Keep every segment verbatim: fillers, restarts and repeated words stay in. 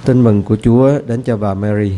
Tin mừng của Chúa đến cho bà Mary.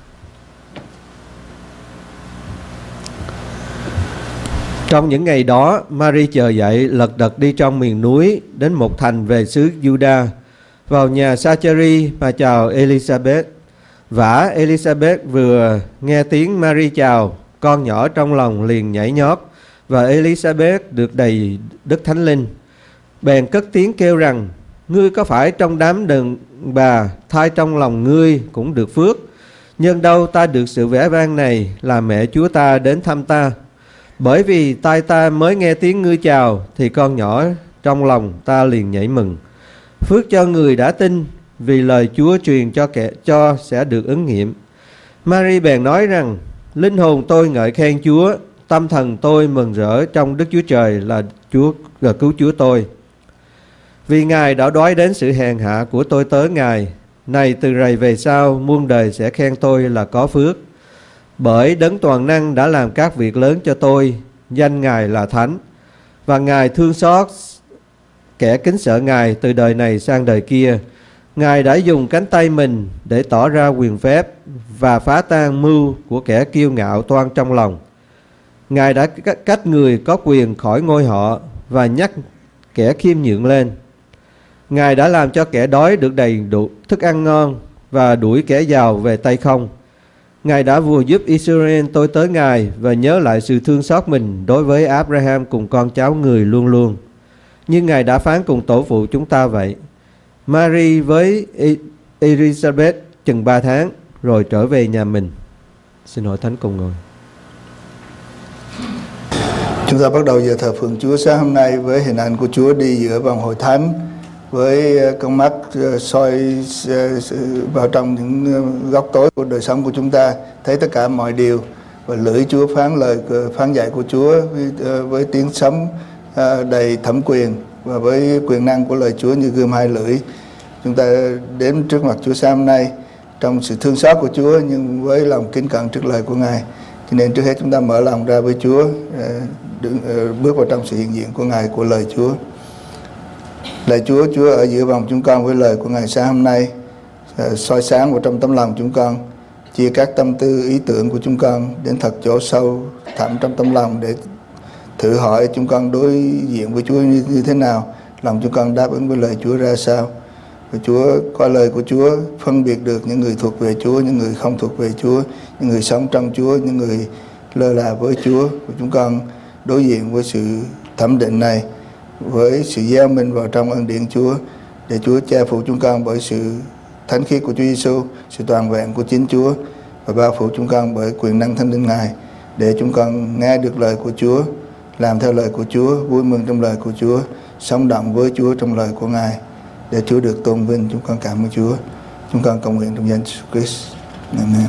Trong những ngày đó, Mary chờ dậy lật đật đi trong miền núi đến một thành về xứ Juda, vào nhà Sa-cha-ri mà chào Elizabeth. Vả Elizabeth vừa nghe tiếng Mary chào, con nhỏ trong lòng liền nhảy nhót, và Elizabeth được đầy Đức Thánh Linh. Bèn cất tiếng kêu rằng: ngươi có phải trong đám đàn bà thai trong lòng ngươi cũng được phước? Nhưng đâu ta được sự vẻ vang này là mẹ Chúa ta đến thăm ta. Bởi vì tai ta mới nghe tiếng ngươi chào, thì con nhỏ trong lòng ta liền nhảy mừng. Phước cho người đã tin, vì lời Chúa truyền cho kẻ cho sẽ được ứng nghiệm. Mary bèn nói rằng: linh hồn tôi ngợi khen Chúa, tâm thần tôi mừng rỡ trong Đức Chúa Trời là Chúa là cứu Chúa tôi. Vì Ngài đã đoái đến sự hèn hạ của tôi tớ Ngài. Này từ rày về sau, muôn đời sẽ khen tôi là có phước. Bởi Đấng Toàn Năng đã làm các việc lớn cho tôi, danh Ngài là Thánh. Và Ngài thương xót kẻ kính sợ Ngài từ đời này sang đời kia. Ngài đã dùng cánh tay mình để tỏ ra quyền phép và phá tan mưu của kẻ kiêu ngạo toan trong lòng. Ngài đã cách người có quyền khỏi ngôi họ và nhắc kẻ khiêm nhượng lên. Ngài đã làm cho kẻ đói được đầy đủ thức ăn ngon và đuổi kẻ giàu về tay không. Ngài đã vừa giúp Israel tôi tới Ngài và nhớ lại sự thương xót mình đối với Abraham cùng con cháu người luôn luôn. Nhưng Ngài đã phán cùng tổ phụ chúng ta vậy. Mary với Elizabeth chừng ba tháng rồi trở về nhà mình. Xin hội thánh cùng ngồi. Chúng ta bắt đầu giờ thờ phượng Chúa sáng hôm nay với hình ảnh của Chúa đi giữa vòng hội thánh, với con mắt soi vào trong những góc tối của đời sống của chúng ta, thấy tất cả mọi điều, và lưỡi Chúa phán lời phán dạy của Chúa với, với tiếng sấm đầy thẩm quyền và với quyền năng của lời Chúa như gươm hai lưỡi. Chúng ta đến trước mặt Chúa sáng hôm nay trong sự thương xót của Chúa, nhưng với lòng kính cẩn trước lời của Ngài. Cho nên trước hết chúng ta mở lòng ra với Chúa, bước vào trong sự hiện diện của Ngài, của lời Chúa. Lạy Chúa, Chúa ở giữa vòng chúng con với lời của Ngài sáng hôm nay, soi sáng vào trong tấm lòng chúng con, chia các tâm tư ý tưởng của chúng con đến thật chỗ sâu thẳm trong tấm lòng, để thử hỏi chúng con đối diện với Chúa như, như thế nào, lòng chúng con đáp ứng với lời Chúa ra sao. Và Chúa qua lời của Chúa phân biệt được những người thuộc về Chúa, những người không thuộc về Chúa, những người sống trong Chúa, những người lơ là với Chúa. Và chúng con đối diện với sự thẩm định này với sự gieo mình vào trong ân điển Chúa, để Chúa che phủ chúng con bởi sự thánh khiết của Chúa Giêsu, sự toàn vẹn của chính Chúa, và bao phủ chúng con bởi quyền năng Thánh Linh Ngài, để chúng con nghe được lời của Chúa, làm theo lời của Chúa, vui mừng trong lời của Chúa, sống động với Chúa trong lời của Ngài, để Chúa được tôn vinh. Chúng con cảm ơn Chúa. Chúng con cầu nguyện trong danh Jesus Christ. Amen.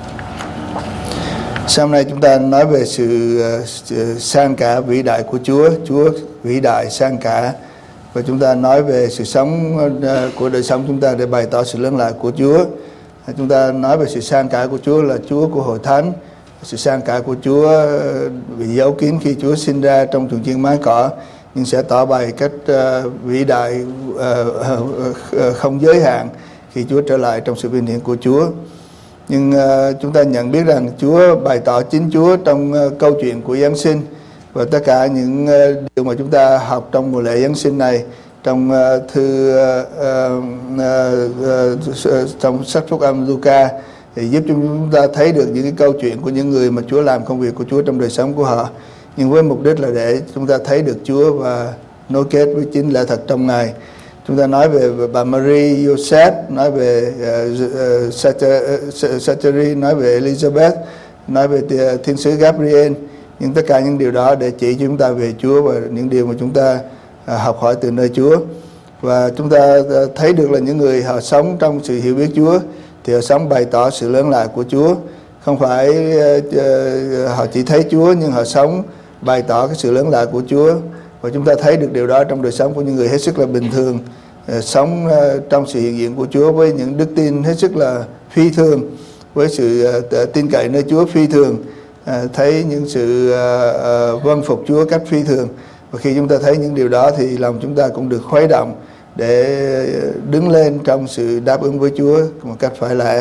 Sau hôm nay chúng ta nói về sự, sự sang cả vĩ đại của Chúa. Chúa vĩ đại sang cả. Và chúng ta nói về sự sống của đời sống chúng ta để bày tỏ sự lớn lạ của Chúa. Chúng ta nói về sự sang cả của Chúa là Chúa của hội thánh. Sự sang cả của Chúa bị giấu kín khi Chúa sinh ra trong chuồng chiên mái cỏ, nhưng sẽ tỏ bày cách uh, vĩ đại uh, uh, uh, không giới hạn khi Chúa trở lại trong sự vinh hiển của Chúa. Nhưng uh, chúng ta nhận biết rằng Chúa bày tỏ chính Chúa trong uh, câu chuyện của Giáng sinh, và tất cả những uh, điều mà chúng ta học trong mùa lễ Giáng sinh này, trong uh, thư uh, uh, uh, uh, trong sách Phúc Âm Luca, thì giúp chúng ta thấy được những cái câu chuyện của những người mà Chúa làm công việc của Chúa trong đời sống của họ, nhưng với mục đích là để chúng ta thấy được Chúa và nối kết với chính lẽ thật trong Ngài. Chúng ta nói về bà Marie, Joseph, nói về uh, uh, Sa-cha-ri, nói về Elizabeth, nói về thiên sứ Gabriel, nhưng tất cả những điều đó để chỉ cho chúng ta về Chúa và những điều mà chúng ta uh, học hỏi từ nơi Chúa. Và chúng ta uh, thấy được là những người họ sống trong sự hiểu biết Chúa thì họ sống bày tỏ sự lớn lạ của Chúa. Không phải uh, uh, họ chỉ thấy Chúa, nhưng họ sống bày tỏ cái sự lớn lạ của Chúa. Và chúng ta thấy được điều đó trong đời sống của những người hết sức là bình thường, uh, sống uh, trong sự hiện diện của Chúa với những đức tin hết sức là phi thường, với sự uh, tin cậy nơi Chúa phi thường, uh, thấy những sự uh, uh, vâng phục Chúa cách phi thường. Và khi chúng ta thấy những điều đó thì lòng chúng ta cũng được khuấy động để đứng lên trong sự đáp ứng với Chúa một cách phải lẽ.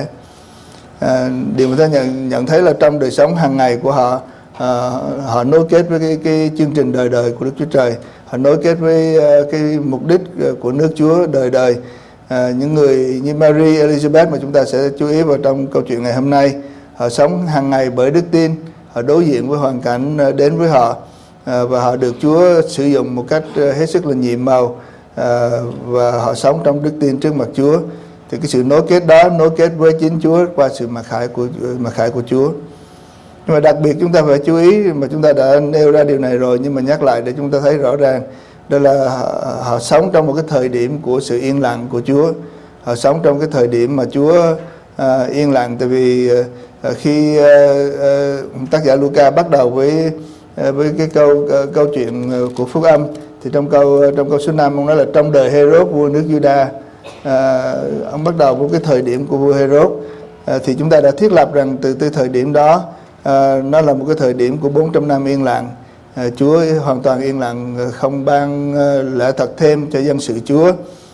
À, điều mà ta nhận nhận thấy là trong đời sống hàng ngày của họ, à, họ nối kết với cái, cái chương trình đời đời của Đức Chúa Trời, họ nối kết với uh, cái mục đích của nước Chúa đời đời. À, những người như Mary Elizabeth mà chúng ta sẽ chú ý vào trong câu chuyện ngày hôm nay, họ sống hàng ngày bởi đức tin, họ đối diện với hoàn cảnh đến với họ, à, và họ được Chúa sử dụng một cách hết sức là nhiệm màu, à, và họ sống trong đức tin trước mặt Chúa. Thì cái sự nối kết đó nối kết với chính Chúa qua sự mặc khải của mặc khải của Chúa. Nhưng mà đặc biệt chúng ta phải chú ý, mà chúng ta đã nêu ra điều này rồi nhưng mà nhắc lại để chúng ta thấy rõ ràng, đó là họ, họ sống trong một cái thời điểm của sự yên lặng của Chúa. Họ sống trong cái thời điểm mà Chúa à, yên lặng, tại vì à, khi à, à, tác giả Luca bắt đầu với à, với cái câu à, câu chuyện của phúc âm, thì trong câu trong câu số năm ông nói là trong đời Hê-rốt vua nước Giu-đa, à, ông bắt đầu với cái thời điểm của vua Hê-rốt. À, thì chúng ta đã thiết lập rằng từ từ thời điểm đó, à, nó là một cái thời điểm của bốn trăm năm yên lặng. À, Chúa hoàn toàn yên lặng, không ban uh, lẽ thật thêm cho dân sự Chúa.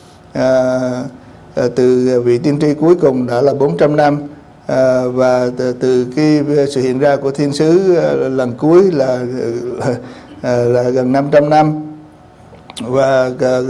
À, à, từ vị tiên tri cuối cùng đã là bốn trăm năm, à, và từ, từ cái sự hiện ra của thiên sứ uh, lần cuối là uh, là gần năm trăm năm, và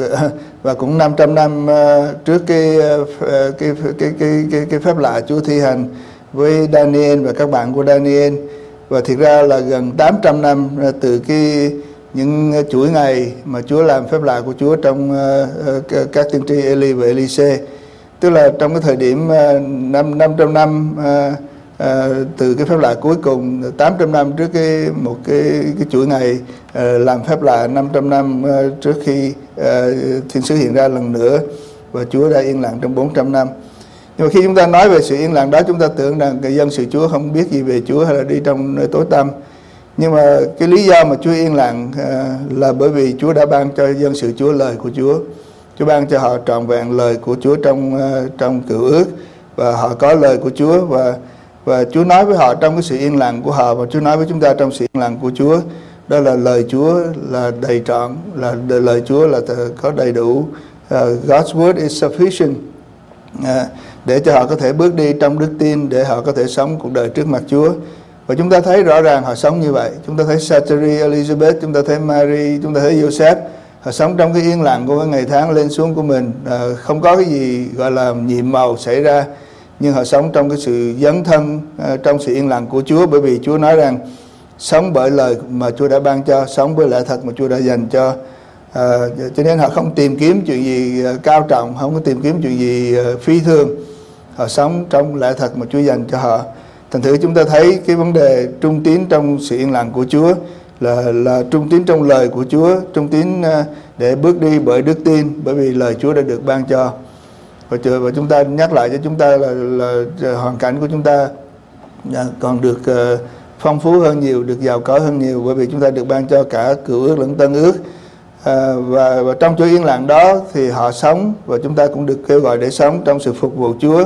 và cũng năm trăm năm uh, trước cái, uh, cái cái cái cái cái phép lạ Chúa thi hành với Daniel và các bạn của Daniel. Và thiệt ra là gần tám trăm năm từ cái những chuỗi ngày mà Chúa làm phép lạ của Chúa trong uh, các tiên tri Eli và Elise. Tức là trong cái thời điểm uh, năm năm trăm năm uh, uh, từ cái phép lạ cuối cùng, tám trăm năm trước cái một cái cái chuỗi ngày uh, làm phép lạ năm trăm năm uh, trước khi uh, thiên sứ hiện ra lần nữa, và Chúa đã yên lặng trong bốn trăm năm. Nhưng mà khi chúng ta nói về sự yên lặng đó, chúng ta tưởng rằng người dân sự Chúa không biết gì về Chúa hay là đi trong nơi tối tăm. Nhưng mà cái lý do mà Chúa yên lặng à, là bởi vì Chúa đã ban cho dân sự Chúa lời của Chúa. Chúa ban cho họ trọn vẹn lời của Chúa trong uh, trong cựu ước, và họ có lời của Chúa, và và Chúa nói với họ trong cái sự yên lặng của họ, và Chúa nói với chúng ta trong sự yên lặng của Chúa. Đó là lời Chúa là đầy trọn, là lời Chúa là có đầy đủ. Uh, God's word is sufficient. Uh, để cho họ có thể bước đi trong đức tin, để họ có thể sống cuộc đời trước mặt Chúa. Và chúng ta thấy rõ ràng họ sống như vậy. Chúng ta thấy Zachary, Elizabeth, chúng ta thấy Mary, chúng ta thấy Joseph. Họ sống trong cái yên lặng của cái ngày tháng lên xuống của mình, à, không có cái gì gọi là nhiệm màu xảy ra, nhưng họ sống trong cái sự dấn thân, à, trong sự yên lặng của Chúa. Bởi vì Chúa nói rằng sống bởi lời mà Chúa đã ban cho, sống bởi lẽ thật mà Chúa đã dành cho. À, cho nên họ không tìm kiếm chuyện gì cao trọng, không có tìm kiếm chuyện gì phi thường. Họ sống trong lẽ thật mà Chúa dành cho họ. Thành thử chúng ta thấy cái vấn đề trung tín trong sự yên lặng của Chúa là là trung tín trong lời của Chúa, trung tín để bước đi bởi đức tin, bởi vì lời Chúa đã được ban cho. Và, và chúng ta nhắc lại cho chúng ta là, là, là hoàn cảnh của chúng ta còn được uh, phong phú hơn nhiều, được giàu có hơn nhiều, bởi vì chúng ta được ban cho cả cựu ước lẫn tân ước. À, và, và trong chỗ yên lặng đó thì họ sống, và chúng ta cũng được kêu gọi để sống trong sự phục vụ Chúa,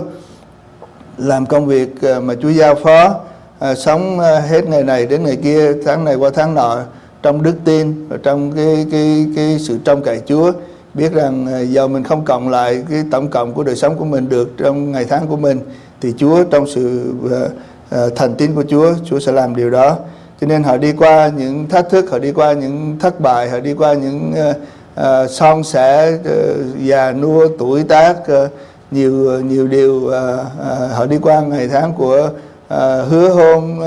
làm công việc mà Chúa giao phó, à, sống hết ngày này đến ngày kia, tháng này qua tháng nọ, trong đức tin và trong cái cái cái sự trông cậy Chúa, biết rằng giờ mình không cộng lại cái tổng cộng của đời sống của mình được trong ngày tháng của mình, thì Chúa trong sự uh, thành tín của Chúa, Chúa sẽ làm điều đó. Cho nên họ đi qua những thách thức, họ đi qua những thất bại, họ đi qua những uh, uh, son sẻ, uh, già nua, tuổi tác, uh, nhiều nhiều điều, uh, uh, họ đi qua ngày tháng của uh, hứa hôn,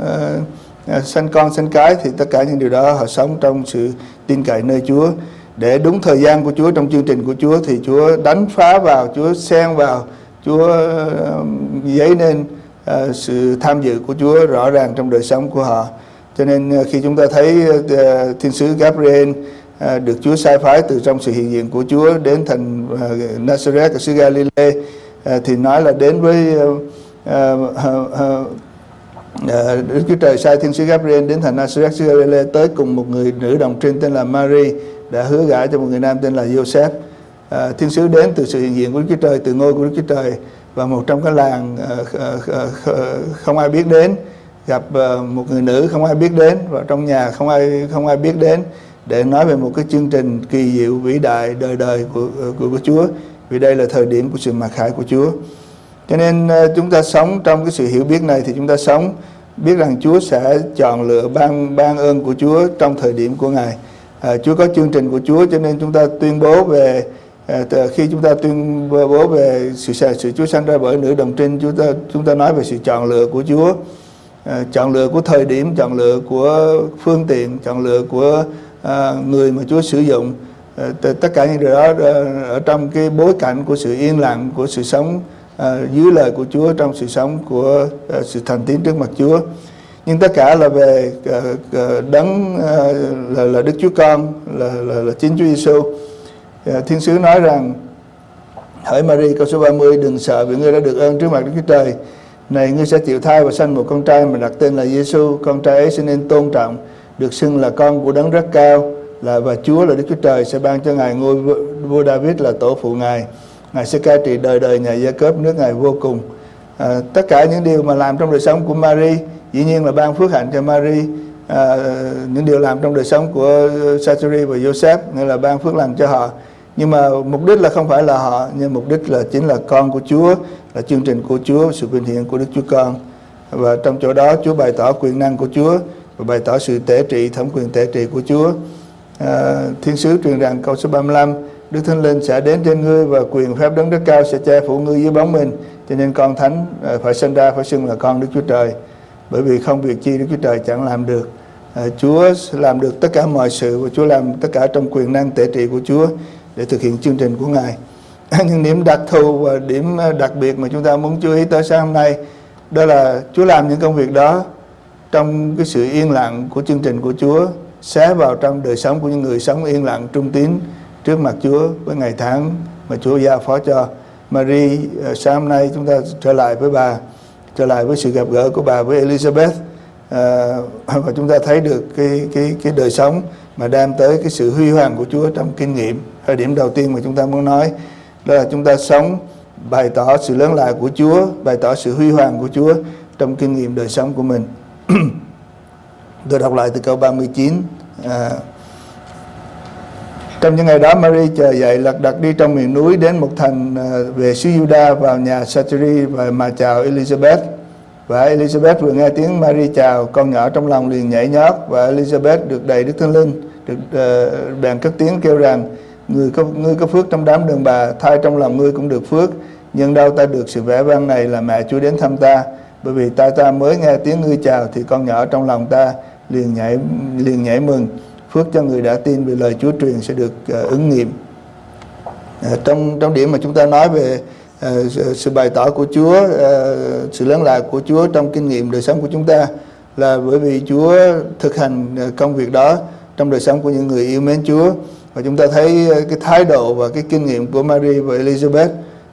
uh, uh, sanh con sanh cái, thì tất cả những điều đó họ sống trong sự tin cậy nơi Chúa. Để đúng thời gian của Chúa, trong chương trình của Chúa, thì Chúa đánh phá vào, Chúa xen vào, Chúa uh, dấy nên uh, sự tham dự của Chúa rõ ràng trong đời sống của họ. Cho nên uh, khi chúng ta thấy uh, thiên sứ Gabriel uh, được Chúa sai phái từ trong sự hiện diện của Chúa đến thành uh, Nazareth ở xứ Galilee, uh, thì nói là đến với uh, uh, uh, uh, Đức Chúa Trời sai thiên sứ Gabriel đến thành Nazareth xứ Galilee tới cùng một người nữ đồng trinh tên là Mary, đã hứa gả cho một người nam tên là Joseph. À, thiên sứ đến từ sự hiện diện của Đức Chúa Trời, từ ngôi của Đức Chúa Trời, và một trong cái làng à, à, à, không ai biết đến, gặp à, một người nữ không ai biết đến, và trong nhà không ai không ai biết đến, để nói về một cái chương trình kỳ diệu vĩ đại đời đời của, của, của Chúa, vì đây là thời điểm của sự mặc khải của Chúa. Cho nên chúng ta sống trong cái sự hiểu biết này thì chúng ta sống biết rằng Chúa sẽ chọn lựa ban ban ơn của Chúa trong thời điểm của Ngài. À, Chúa có chương trình của Chúa, cho nên chúng ta tuyên bố về à, khi chúng ta tuyên bố về sự sự Chúa sanh ra bởi nữ đồng trinh, chúng ta chúng ta nói về sự chọn lựa của Chúa, à, chọn lựa của thời điểm, chọn lựa của phương tiện, chọn lựa của à, người mà Chúa sử dụng. À, tất cả những điều đó ở trong cái bối cảnh của sự yên lặng, của sự sống À, dưới lời của Chúa, trong sự sống của à, sự thành tín trước mặt Chúa. Nhưng tất cả là về à, à, đấng à, là, là Đức Chúa Con, là, là, là chính Chúa Giêsu. à, Thiên sứ nói rằng: hỡi Mary, câu số ba mươi, đừng sợ vì ngươi đã được ơn trước mặt Đức Chúa Trời. Này, ngươi sẽ chịu thai và sanh một con trai mà đặt tên là Giêsu. Con trai ấy sẽ nên tôn trọng, được xưng là con của đấng rất cao, là và Chúa là Đức Chúa Trời sẽ ban cho ngài ngôi vua David là tổ phụ ngài. Ngài sẽ cai trị đời đời nhà Gia-cốp, nước Ngài vô cùng. À, tất cả những điều mà làm trong đời sống của Mary dĩ nhiên là ban phước hạnh cho Mary. À, những điều làm trong đời sống của Zachary và Joseph nghĩa là ban phước lành cho họ. Nhưng mà mục đích là không phải là họ, nhưng mục đích là chính là con của Chúa, là chương trình của Chúa, sự vinh hiển của Đức Chúa Con. Và trong chỗ đó Chúa bày tỏ quyền năng của Chúa và bày tỏ sự tể trị, thẩm quyền tể trị của Chúa. À, Thiên sứ truyền rằng câu số ba mươi lăm: Đức Thánh Linh sẽ đến trên ngươi và quyền phép đấng rất cao sẽ che phủ ngươi dưới bóng mình. Cho nên con thánh phải sinh ra phải xưng là con Đức Chúa Trời, bởi vì không việc chi Đức Chúa Trời chẳng làm được. à, Chúa làm được tất cả mọi sự, và Chúa làm tất cả trong quyền năng tể trị của Chúa để thực hiện chương trình của Ngài. Nhưng điểm đặc thù và điểm đặc biệt mà chúng ta muốn chú ý tới sáng hôm nay, đó là Chúa làm những công việc đó trong cái sự yên lặng của chương trình của Chúa, xé vào trong đời sống của những người sống yên lặng trung tín trước mặt Chúa với ngày tháng mà Chúa giao phó cho. Mary, sáng hôm nay chúng ta trở lại với bà, trở lại với sự gặp gỡ của bà với Elizabeth, à, và chúng ta thấy được cái cái cái đời sống mà đem tới cái sự huy hoàng của Chúa trong kinh nghiệm. Thời điểm đầu tiên mà chúng ta muốn nói đó là chúng ta sống bày tỏ sự lớn lao của Chúa, bày tỏ sự huy hoàng của Chúa trong kinh nghiệm đời sống của mình. Tôi đọc lại từ câu ba mươi chín. à, Trong những ngày đó, Mary chờ dậy lật đật đi trong miền núi đến một thành về xứ Juda, vào nhà Zachary và mà chào Elizabeth. Và Elizabeth vừa nghe tiếng Mary chào, con nhỏ trong lòng liền nhảy nhót, và Elizabeth được đầy Đức Thánh Linh, được uh, bèn cất tiếng kêu rằng: người có ngươi có phước trong đám đàn bà, thai trong lòng ngươi cũng được phước. Nhưng đâu ta được sự vẻ vang này là mẹ Chúa đến thăm ta, bởi vì ta ta mới nghe tiếng ngươi chào thì con nhỏ trong lòng ta liền nhảy liền nhảy mừng. Phước cho người đã tin vì lời Chúa truyền sẽ được uh, ứng nghiệm. Uh, trong trong điểm mà chúng ta nói về uh, sự bày tỏ của Chúa, uh, sự lớn lao của Chúa trong kinh nghiệm đời sống của chúng ta, là bởi vì Chúa thực hành uh, công việc đó trong đời sống của những người yêu mến Chúa. Và chúng ta thấy uh, cái thái độ và cái kinh nghiệm của Mary và Elizabeth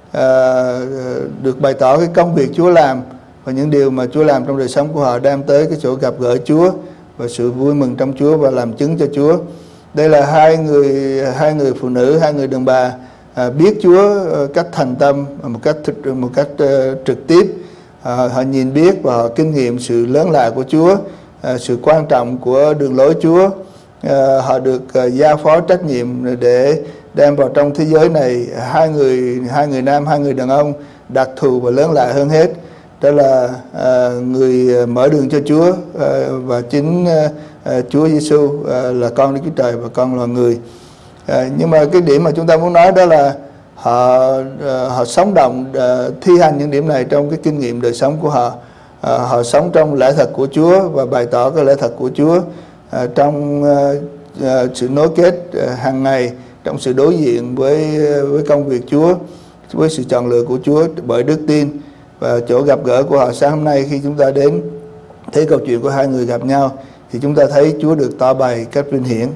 uh, được bày tỏ cái công việc Chúa làm và những điều mà Chúa làm trong đời sống của họ đem tới cái chỗ gặp gỡ Chúa và sự vui mừng trong Chúa và làm chứng cho Chúa. Đây là hai người hai người phụ nữ, hai người đàn bà à, biết Chúa cách thành tâm, một cách thực, một cách uh, trực tiếp. À, họ nhìn biết và họ kinh nghiệm sự lớn lao của Chúa, à, sự quan trọng của đường lối Chúa. À, họ được uh, giao phó trách nhiệm để đem vào trong thế giới này hai người hai người nam, hai người đàn ông đặc thù và lớn lao hơn hết. Đó là à, người mở đường cho Chúa, à, và chính à, Chúa Giêsu à, là con Đức Chúa Trời và con loài người. À, nhưng mà cái điểm mà chúng ta muốn nói đó là họ à, họ sống động à, thi hành những điểm này trong cái kinh nghiệm đời sống của họ. À, họ sống trong lẽ thật của Chúa và bày tỏ cái lẽ thật của Chúa à, trong à, à, sự nối kết à, hàng ngày, trong sự đối diện với với công việc Chúa, với sự chọn lựa của Chúa bởi đức tin. Và chỗ gặp gỡ của họ sáng hôm nay, khi chúng ta đến thấy câu chuyện của hai người gặp nhau, thì chúng ta thấy Chúa được tỏ bày cách vinh hiển.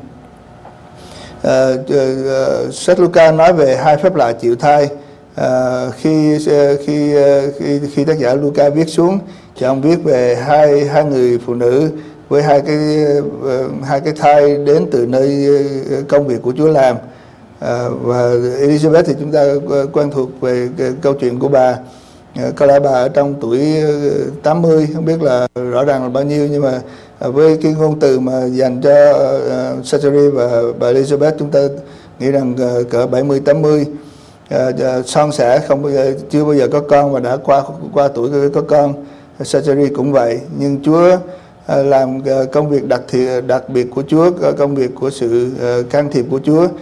À, uh, sách Luca nói về hai phép lạ chịu thai. À, khi khi khi khi tác giả Luca viết xuống thì ông viết về hai hai người phụ nữ với hai cái uh, hai cái thai đến từ nơi công việc của Chúa làm. À, và Elizabeth thì chúng ta quen thuộc về cái câu chuyện của bà. Có lẽ bà ở trong tuổi tám mươi, không biết là rõ ràng là bao nhiêu, nhưng mà với cái ngôn từ mà dành cho uh, Zachary và bà Elizabeth, chúng ta nghĩ rằng uh, cỡ bảy mươi tám mươi, uh, uh, son sẻ, không bao giờ, chưa bao giờ có con và đã qua qua tuổi có con. Zachary cũng vậy, nhưng Chúa uh, làm uh, công việc đặc thiện, đặc biệt của Chúa, uh, công việc của sự uh, can thiệp của Chúa, uh,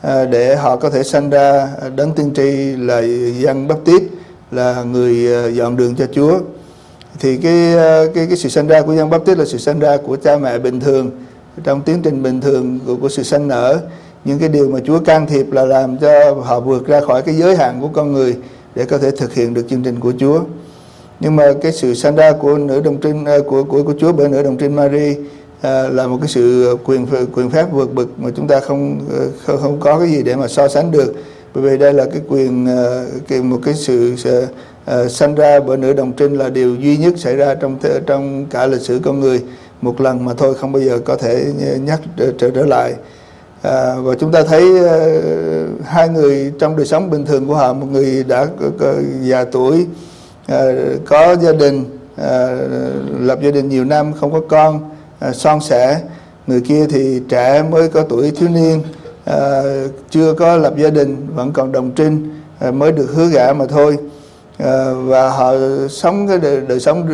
để họ có thể sanh ra đấng tiên tri là Giăng Báp-tít, là người uh, dọn đường cho Chúa. Thì cái cái cái sự sanh ra của Giăng Báp-tít là sự sanh ra của cha mẹ bình thường, trong tiến trình bình thường của, của sự sanh nở. Những cái điều mà Chúa can thiệp là làm cho họ vượt ra khỏi cái giới hạn của con người để có thể thực hiện được chương trình của Chúa. Nhưng mà cái sự sanh ra của nữ đồng trinh của của của Chúa bởi nữ đồng trinh Mary à, là một cái sự quyền quyền phép vượt bậc mà chúng ta không không, không có cái gì để mà so sánh được. Bởi vì đây là cái quyền cái, một cái sự uh, sanh ra bởi nữ đồng trinh là điều duy nhất xảy ra trong trong cả lịch sử con người, một lần mà thôi, không bao giờ có thể nhắc trở trở lại. À, và chúng ta thấy uh, hai người trong đời sống bình thường của họ, một người đã có, có, già tuổi, uh, có gia đình, uh, lập gia đình nhiều năm, không có con, uh, son sẻ. Người kia thì trẻ, mới có tuổi thiếu niên, uh, chưa có lập gia đình, vẫn còn đồng trinh, uh, mới được hứa gả mà thôi. Uh, và họ sống cái đời, đời sống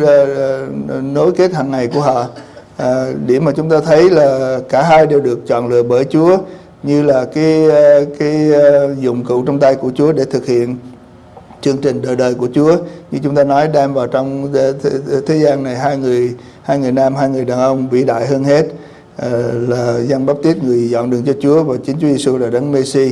uh, nối kết hàng ngày của họ. À, điểm mà chúng ta thấy là cả hai đều được chọn lựa bởi Chúa như là cái cái dụng cụ trong tay của Chúa để thực hiện chương trình đời đời của Chúa. Như chúng ta nói, đem vào trong thế, thế gian này hai người hai người nam, hai người đàn ông vĩ đại hơn hết, à, là Giăng Báp-tít, người dọn đường cho Chúa, và chính Chúa Giêsu là đấng Messi.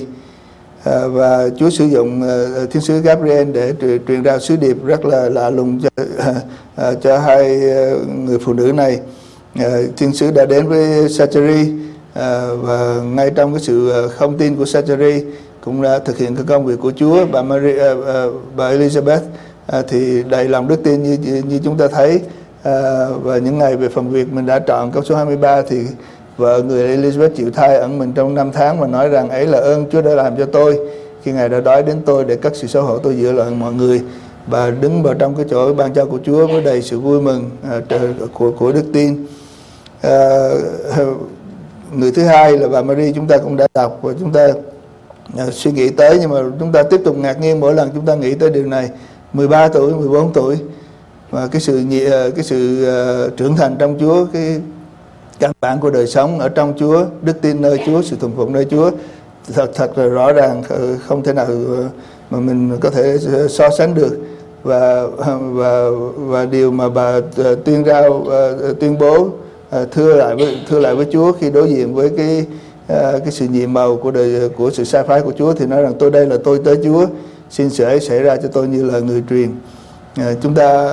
À, và Chúa sử dụng uh, thiên sứ Gabriel để truyền ra sứ điệp rất là lạ lùng cho uh, cho hai uh, người phụ nữ này. Uh, thiên sứ đã đến với Zachary, uh, và ngay trong cái sự uh, không tin của Zachary cũng đã thực hiện cái công việc của Chúa. Bà Mary, uh, uh, bà Elizabeth uh, thì đầy lòng đức tin như như chúng ta thấy, uh, và những ngày về phần việc mình đã chọn câu số hai mươi ba thì vợ người Elizabeth chịu thai ẩn mình trong năm tháng và nói rằng ấy là ơn Chúa đã làm cho tôi khi Ngài đã đói đến tôi để cất sự xấu hổ tôi giữa loạn mọi người. Bà đứng vào trong cái chỗ ban cho của Chúa với đầy sự vui mừng uh, của của đức tin. Uh, người thứ hai là bà Mary, chúng ta cũng đã đọc và chúng ta uh, suy nghĩ tới, nhưng mà chúng ta tiếp tục ngạc nhiên mỗi lần chúng ta nghĩ tới điều này. Mười ba tuổi, mười bốn tuổi, và cái sự uh, cái sự uh, trưởng thành trong Chúa, cái căn bản của đời sống ở trong Chúa, đức tin nơi Chúa, sự thuần phục nơi Chúa thật thật là rõ ràng, không thể nào mà mình có thể so sánh được. Và và và điều mà bà tuyên rao, tuyên bố thưa lại với thưa lại với Chúa khi đối diện với cái cái sự nhiệm màu của đời của sự sai phái của Chúa, thì nói rằng tôi đây là tôi tới Chúa, xin sự ấy xảy ra cho tôi như là người truyền. Chúng ta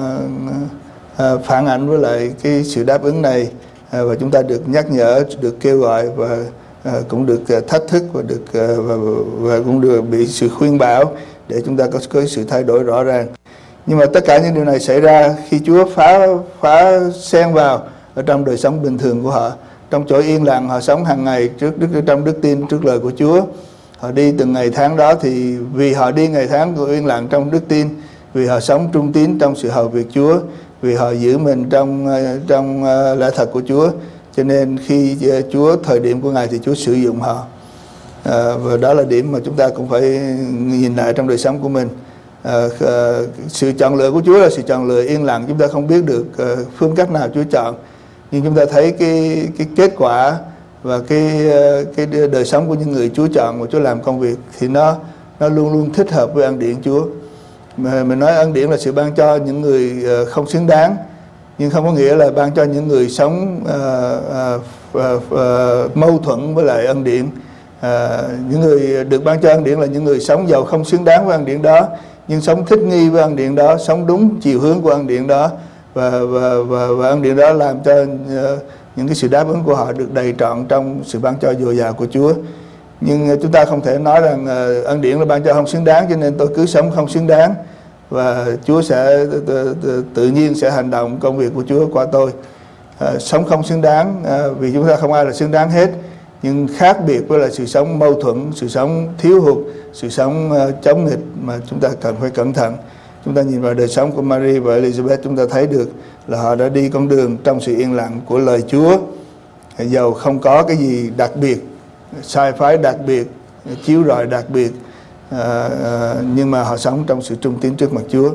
phản ảnh với lại cái sự đáp ứng này, và chúng ta được nhắc nhở, được kêu gọi, và cũng được thách thức, và được và, và cũng được bị sự khuyên bảo để chúng ta có cái sự thay đổi rõ ràng. Nhưng mà tất cả những điều này xảy ra khi Chúa phá phá xen vào ở trong đời sống bình thường của họ, trong chỗ yên lặng họ sống hàng ngày trước đức trong đức tin trước lời của Chúa. Họ đi từng ngày tháng đó thì vì họ đi ngày tháng của yên lặng trong đức tin, vì họ sống trung tín trong sự hầu việc Chúa, vì họ giữ mình trong trong lẽ thật của Chúa, cho nên khi Chúa thời điểm của Ngài thì Chúa sử dụng họ. À, và đó là điểm mà chúng ta cũng phải nhìn lại trong đời sống của mình. À, sự chọn lựa của Chúa là sự chọn lựa yên lặng, chúng ta không biết được uh, phương cách nào Chúa chọn, nhưng chúng ta thấy cái cái kết quả và cái uh, cái đời sống của những người Chúa chọn và Chúa làm công việc thì nó nó luôn luôn thích hợp với ân điển Chúa. Mà mình nói ân điển là sự ban cho những người uh, không xứng đáng, nhưng không có nghĩa là ban cho những người sống uh, uh, uh, uh, mâu thuẫn với lại ân điển. Uh, những người được ban cho ân điển là những người sống giàu không xứng đáng với ân điển đó, nhưng sống thích nghi với ân điển đó, sống đúng chiều hướng của ân điển đó, và và và, và ân điển đó làm cho uh, những cái sự đáp ứng của họ được đầy trọn trong sự ban cho dồi dào của Chúa. Nhưng uh, chúng ta không thể nói rằng uh, ân điển là ban cho không xứng đáng, cho nên tôi cứ sống không xứng đáng và Chúa sẽ tự, tự, tự nhiên sẽ hành động công việc của Chúa qua tôi. Uh, sống không xứng đáng, uh, vì chúng ta không ai là xứng đáng hết, nhưng khác biệt với là sự sống mâu thuẫn, sự sống thiếu hụt, sự sống uh, chống nghịch mà chúng ta cần phải cẩn thận. Chúng ta nhìn vào đời sống của Mary và Elizabeth, chúng ta thấy được là họ đã đi con đường trong sự yên lặng của lời Chúa, dầu không có cái gì đặc biệt, sai phái đặc biệt, chiếu rọi đặc biệt, à, à, nhưng mà họ sống trong sự trung tín trước mặt Chúa.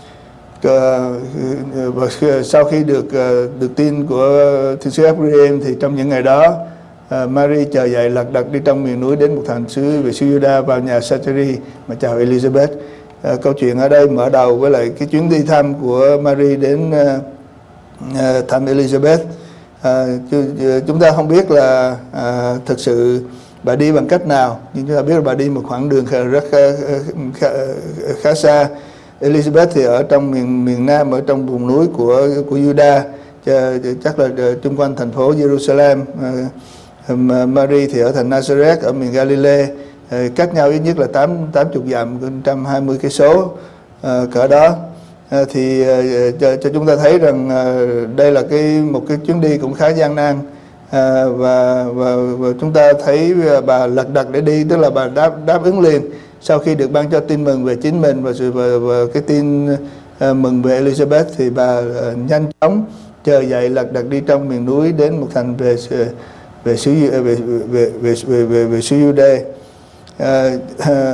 Và sau khi được được tin của thiên sứ Gabriel thì trong những ngày đó, Mary chờ dậy lật đật đi trong miền núi đến một thành xứ về xứ Juda, vào nhà Zachary mà chào Elizabeth. À, câu chuyện ở đây mở đầu với lại cái chuyến đi thăm của Mary đến uh, uh, thăm Elizabeth. À, chúng ta không biết là uh, thực sự bà đi bằng cách nào, nhưng chúng ta biết là bà đi một khoảng đường khá, rất khá, khá, khá xa. Elizabeth thì ở trong miền miền Nam, ở trong vùng núi của của Juda, chắc là chung quanh thành phố Jerusalem. Uh, Mary thì ở thành Nazareth ở miền Galilee, cách nhau ít nhất là tám tám chục dặm, một trăm hai mươi cây số à, cỡ đó. À, thì à, cho, cho chúng ta thấy rằng à, đây là cái một cái chuyến đi cũng khá gian nan, à, và, và và chúng ta thấy bà lật đật để đi, tức là bà đáp đáp ứng liền sau khi được ban cho tin mừng về chính mình và sự và, và cái tin à, mừng về Elizabeth, thì bà à, nhanh chóng chờ dậy lật đật đi trong miền núi đến một thành về về xứ về về về về về, về, về xứ Juda. À, à,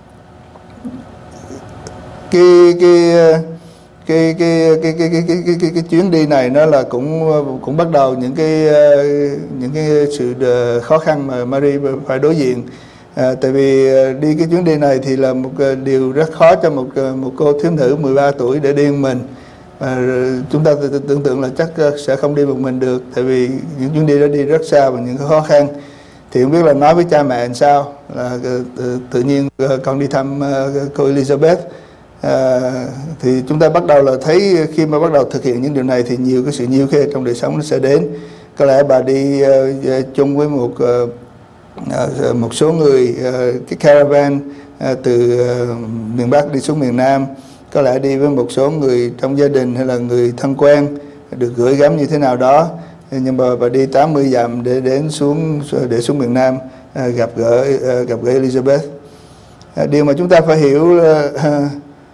cái, cái, cái, cái, cái, cái, cái, cái, cái, cái, cái chuyến đi này nó là cũng cũng bắt đầu những cái những cái sự khó khăn mà Mary phải đối diện. À, tại vì đi cái chuyến đi này thì là một điều rất khó cho một một cô thiếu nữ mười ba tuổi để đi một mình. À, chúng ta tưởng tượng là chắc sẽ không đi một mình được, tại vì những chuyến đi đó đi rất xa và những khó khăn. Thì không biết là nói với cha mẹ làm sao, là tự, tự nhiên con đi thăm cô Elizabeth. À, thì chúng ta bắt đầu là thấy khi mà bắt đầu thực hiện những điều này thì nhiều cái sự nhiêu khê trong đời sống nó sẽ đến. Có lẽ bà đi uh, chung với một uh, uh, một số người, uh, cái caravan uh, từ uh, miền Bắc đi xuống miền Nam, có lẽ đi với một số người trong gia đình hay là người thân quen được gửi gắm như thế nào đó. Nhưng mà bà đi tám mươi dặm để đến xuống để xuống miền Nam à, gặp gỡ à, gặp gỡ Elizabeth. À, điều mà chúng ta phải hiểu là, à,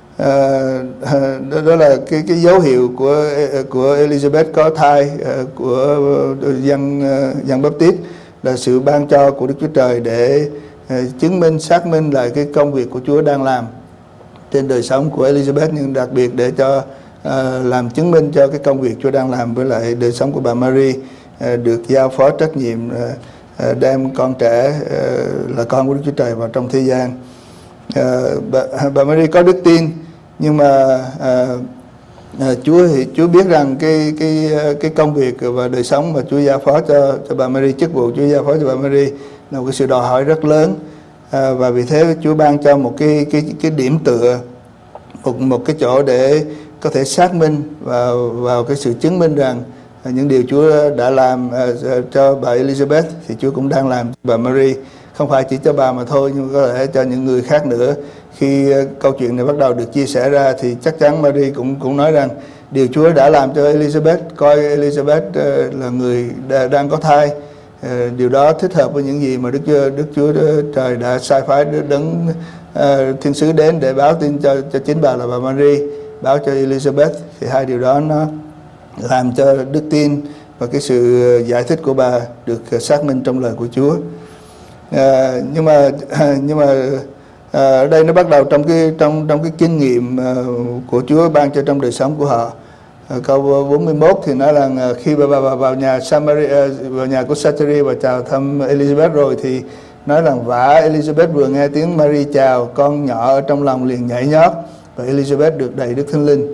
à, đó, đó là cái cái dấu hiệu của của Elizabeth có thai à, của dân dân Baptist, là sự ban cho của Đức Chúa Trời để à, chứng minh xác minh lại cái công việc của Chúa đang làm trên đời sống của Elizabeth, nhưng đặc biệt để cho À, làm chứng minh cho cái công việc Chúa đang làm với lại đời sống của bà Mary, à, được giao phó trách nhiệm à, đem con trẻ à, là con của Đức Chúa Trời vào trong thế gian. À, bà, bà Mary có đức tin, nhưng mà à, à, Chúa thì Chúa biết rằng cái cái cái công việc và đời sống mà Chúa giao phó cho cho bà Mary, chức vụ Chúa giao phó cho bà Mary là một cái sự đòi hỏi rất lớn, à, và vì thế Chúa ban cho một cái cái cái điểm tựa, một một cái chỗ để có thể xác minh vào vào cái sự chứng minh rằng những điều Chúa đã làm uh, cho bà Elizabeth thì Chúa cũng đang làm cho bà Mary, không phải chỉ cho bà mà thôi, nhưng có thể cho những người khác nữa. Khi uh, câu chuyện này bắt đầu được chia sẻ ra thì chắc chắn Mary cũng cũng nói rằng điều Chúa đã làm cho Elizabeth, coi Elizabeth uh, là người đã, đang có thai, uh, điều đó thích hợp với những gì mà Đức Chúa, Đức Chúa Trời đã sai phái đấng uh, thiên sứ đến để báo tin cho cho chính bà là bà Mary, báo cho Elizabeth. Thì hai điều đó nó làm cho đức tin và cái sự giải thích của bà được xác minh trong lời của Chúa. À, nhưng mà nhưng mà à, ở đây nó bắt đầu trong cái trong trong cái kinh nghiệm à, của Chúa ban cho trong đời sống của họ. À, câu bốn mươi mốt thì nói là khi bà, bà, bà vào nhà Samaria, vào nhà của Zachary và chào thăm Elizabeth rồi thì nói rằng vả Elizabeth vừa nghe tiếng Mary chào, con nhỏ ở trong lòng liền nhảy nhót, và Elizabeth được đầy Đức Thánh Linh.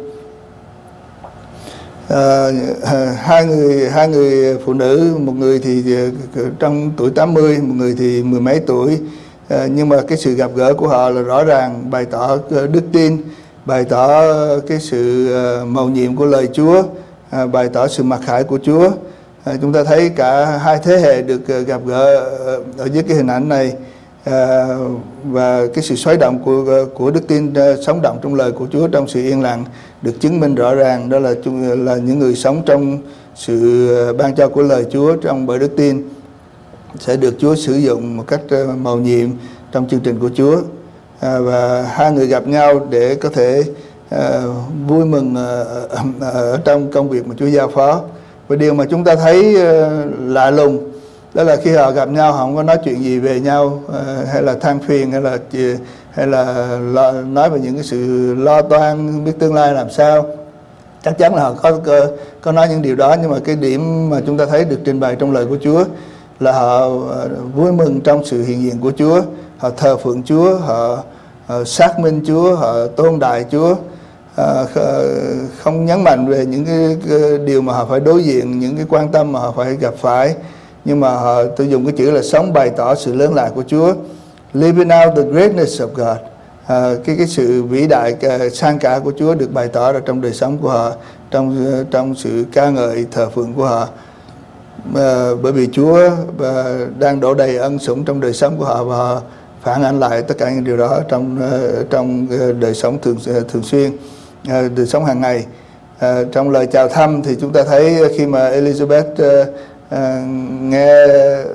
À, hai người hai người phụ nữ, một người thì trong tuổi tám mươi, một người thì mười mấy tuổi, à, nhưng mà cái sự gặp gỡ của họ là rõ ràng bày tỏ đức tin, bày tỏ cái sự mầu nhiệm của lời Chúa, à, bày tỏ sự mặc khải của Chúa. À, chúng ta thấy cả hai thế hệ được gặp gỡ ở dưới cái hình ảnh này. À, và cái sự xoáy động của của đức tin uh, sống động trong lời của Chúa trong sự yên lặng được chứng minh rõ ràng, đó là là những người sống trong sự uh, ban cho của lời Chúa trong bởi đức tin sẽ được Chúa sử dụng một cách uh, mầu nhiệm trong chương trình của Chúa. À, và hai người gặp nhau để có thể à, vui mừng à, à, ở trong công việc mà Chúa giao phó. Và điều mà chúng ta thấy à, lạ lùng đó là khi họ gặp nhau họ không có nói chuyện gì về nhau, à, hay là than phiền, hay là hay là lo, nói về những cái sự lo toan biết tương lai làm sao. Chắc chắn là họ có, có có nói những điều đó, nhưng mà cái điểm mà chúng ta thấy được trình bày trong lời của Chúa là họ vui mừng trong sự hiện diện của Chúa, họ thờ phượng Chúa, họ, họ xác minh Chúa, họ tôn đại Chúa, à, không nhấn mạnh về những cái, cái điều mà họ phải đối diện, những cái quan tâm mà họ phải gặp phải, nhưng mà họ, tôi dùng cái chữ là sống bày tỏ sự lớn lạ của Chúa, living out the greatness of God. À, cái cái sự vĩ đại uh, sang cả của Chúa được bày tỏ ra trong đời sống của họ, trong uh, trong sự ca ngợi thờ phượng của họ, à, bởi vì Chúa uh, đang đổ đầy ân sủng trong đời sống của họ, và họ phản ánh lại tất cả những điều đó trong uh, trong uh, đời sống thường thường xuyên, uh, đời sống hàng ngày. Uh, trong lời chào thăm thì chúng ta thấy khi mà Elizabeth uh, uh, nghe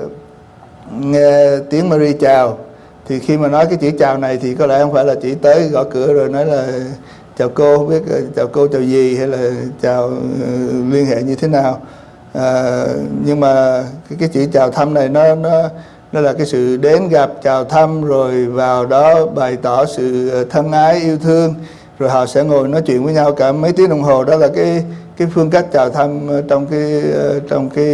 nghe tiếng Mary chào, thì khi mà nói cái chữ chào này thì có lẽ không phải là chỉ tới gõ cửa rồi nói là chào cô, không biết chào cô chào gì, hay là chào uh, liên hệ như thế nào. À, nhưng mà cái, cái chữ chào thăm này nó nó nó là cái sự đến gặp, chào thăm, rồi vào đó bày tỏ sự thân ái yêu thương, rồi họ sẽ ngồi nói chuyện với nhau cả mấy tiếng đồng hồ. Đó là cái cái phương cách chào thăm trong cái trong cái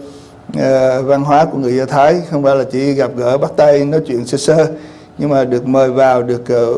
uh, văn hóa của người Do Thái, không phải là chỉ gặp gỡ bắt tay nói chuyện sơ sơ, nhưng mà được mời vào, được uh,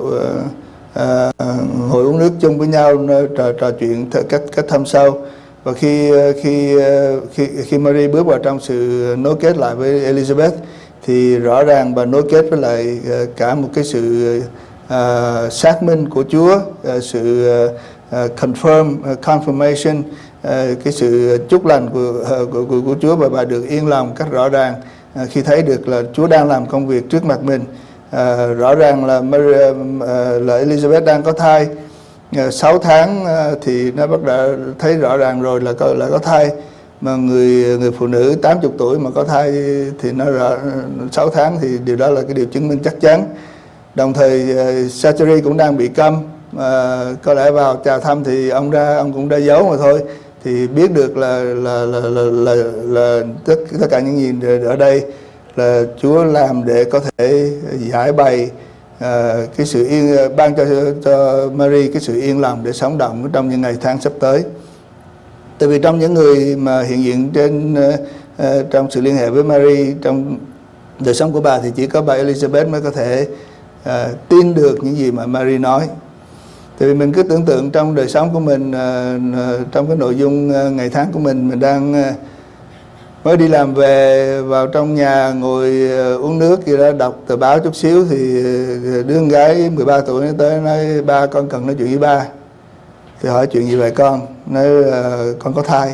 uh, ngồi uống nước chung với nhau, trò trò chuyện cách cách thâm sâu. Và khi khi khi khi Mary bước vào trong sự nối kết lại với Elizabeth thì rõ ràng bà nối kết với lại cả một cái sự uh, xác minh của Chúa, uh, sự uh, confirm, uh, confirmation, uh, cái sự chúc lành của, uh, của, của của Chúa, và bà được yên lòng cách rõ ràng uh, khi thấy được là Chúa đang làm công việc trước mặt mình. Uh, rõ ràng là Mary, uh, là Elizabeth đang có thai. sáu tháng thì nó bắt đầu thấy rõ ràng rồi là có, là có thai. Mà người người phụ nữ tám mươi tuổi mà có thai thì nó rõ sáu tháng, thì điều đó là cái điều chứng minh chắc chắn. Đồng thời Zachary cũng đang bị câm, à, có lẽ vào chào thăm thì ông ra ông cũng đã giấu mà thôi, thì biết được là là là là, là, là, là tất tất cả những gì ở đây là Chúa làm để có thể giải bày À, cái sự yên, ban cho cho Mary cái sự yên lòng để sống động trong những ngày tháng sắp tới. Tại vì trong những người mà hiện diện trên uh, uh, trong sự liên hệ với Mary trong đời sống của bà thì chỉ có bà Elizabeth mới có thể uh, tin được những gì mà Mary nói. Tại vì mình cứ tưởng tượng trong đời sống của mình, uh, uh, trong cái nội dung uh, ngày tháng của mình, mình đang uh, mới đi làm về, vào trong nhà ngồi uh, uống nước gì đó, đọc tờ báo chút xíu thì uh, đứa con gái mười ba tuổi nó tới nói ba con cần nói chuyện với ba. Thì hỏi chuyện gì vậy con? Nói uh, con có thai.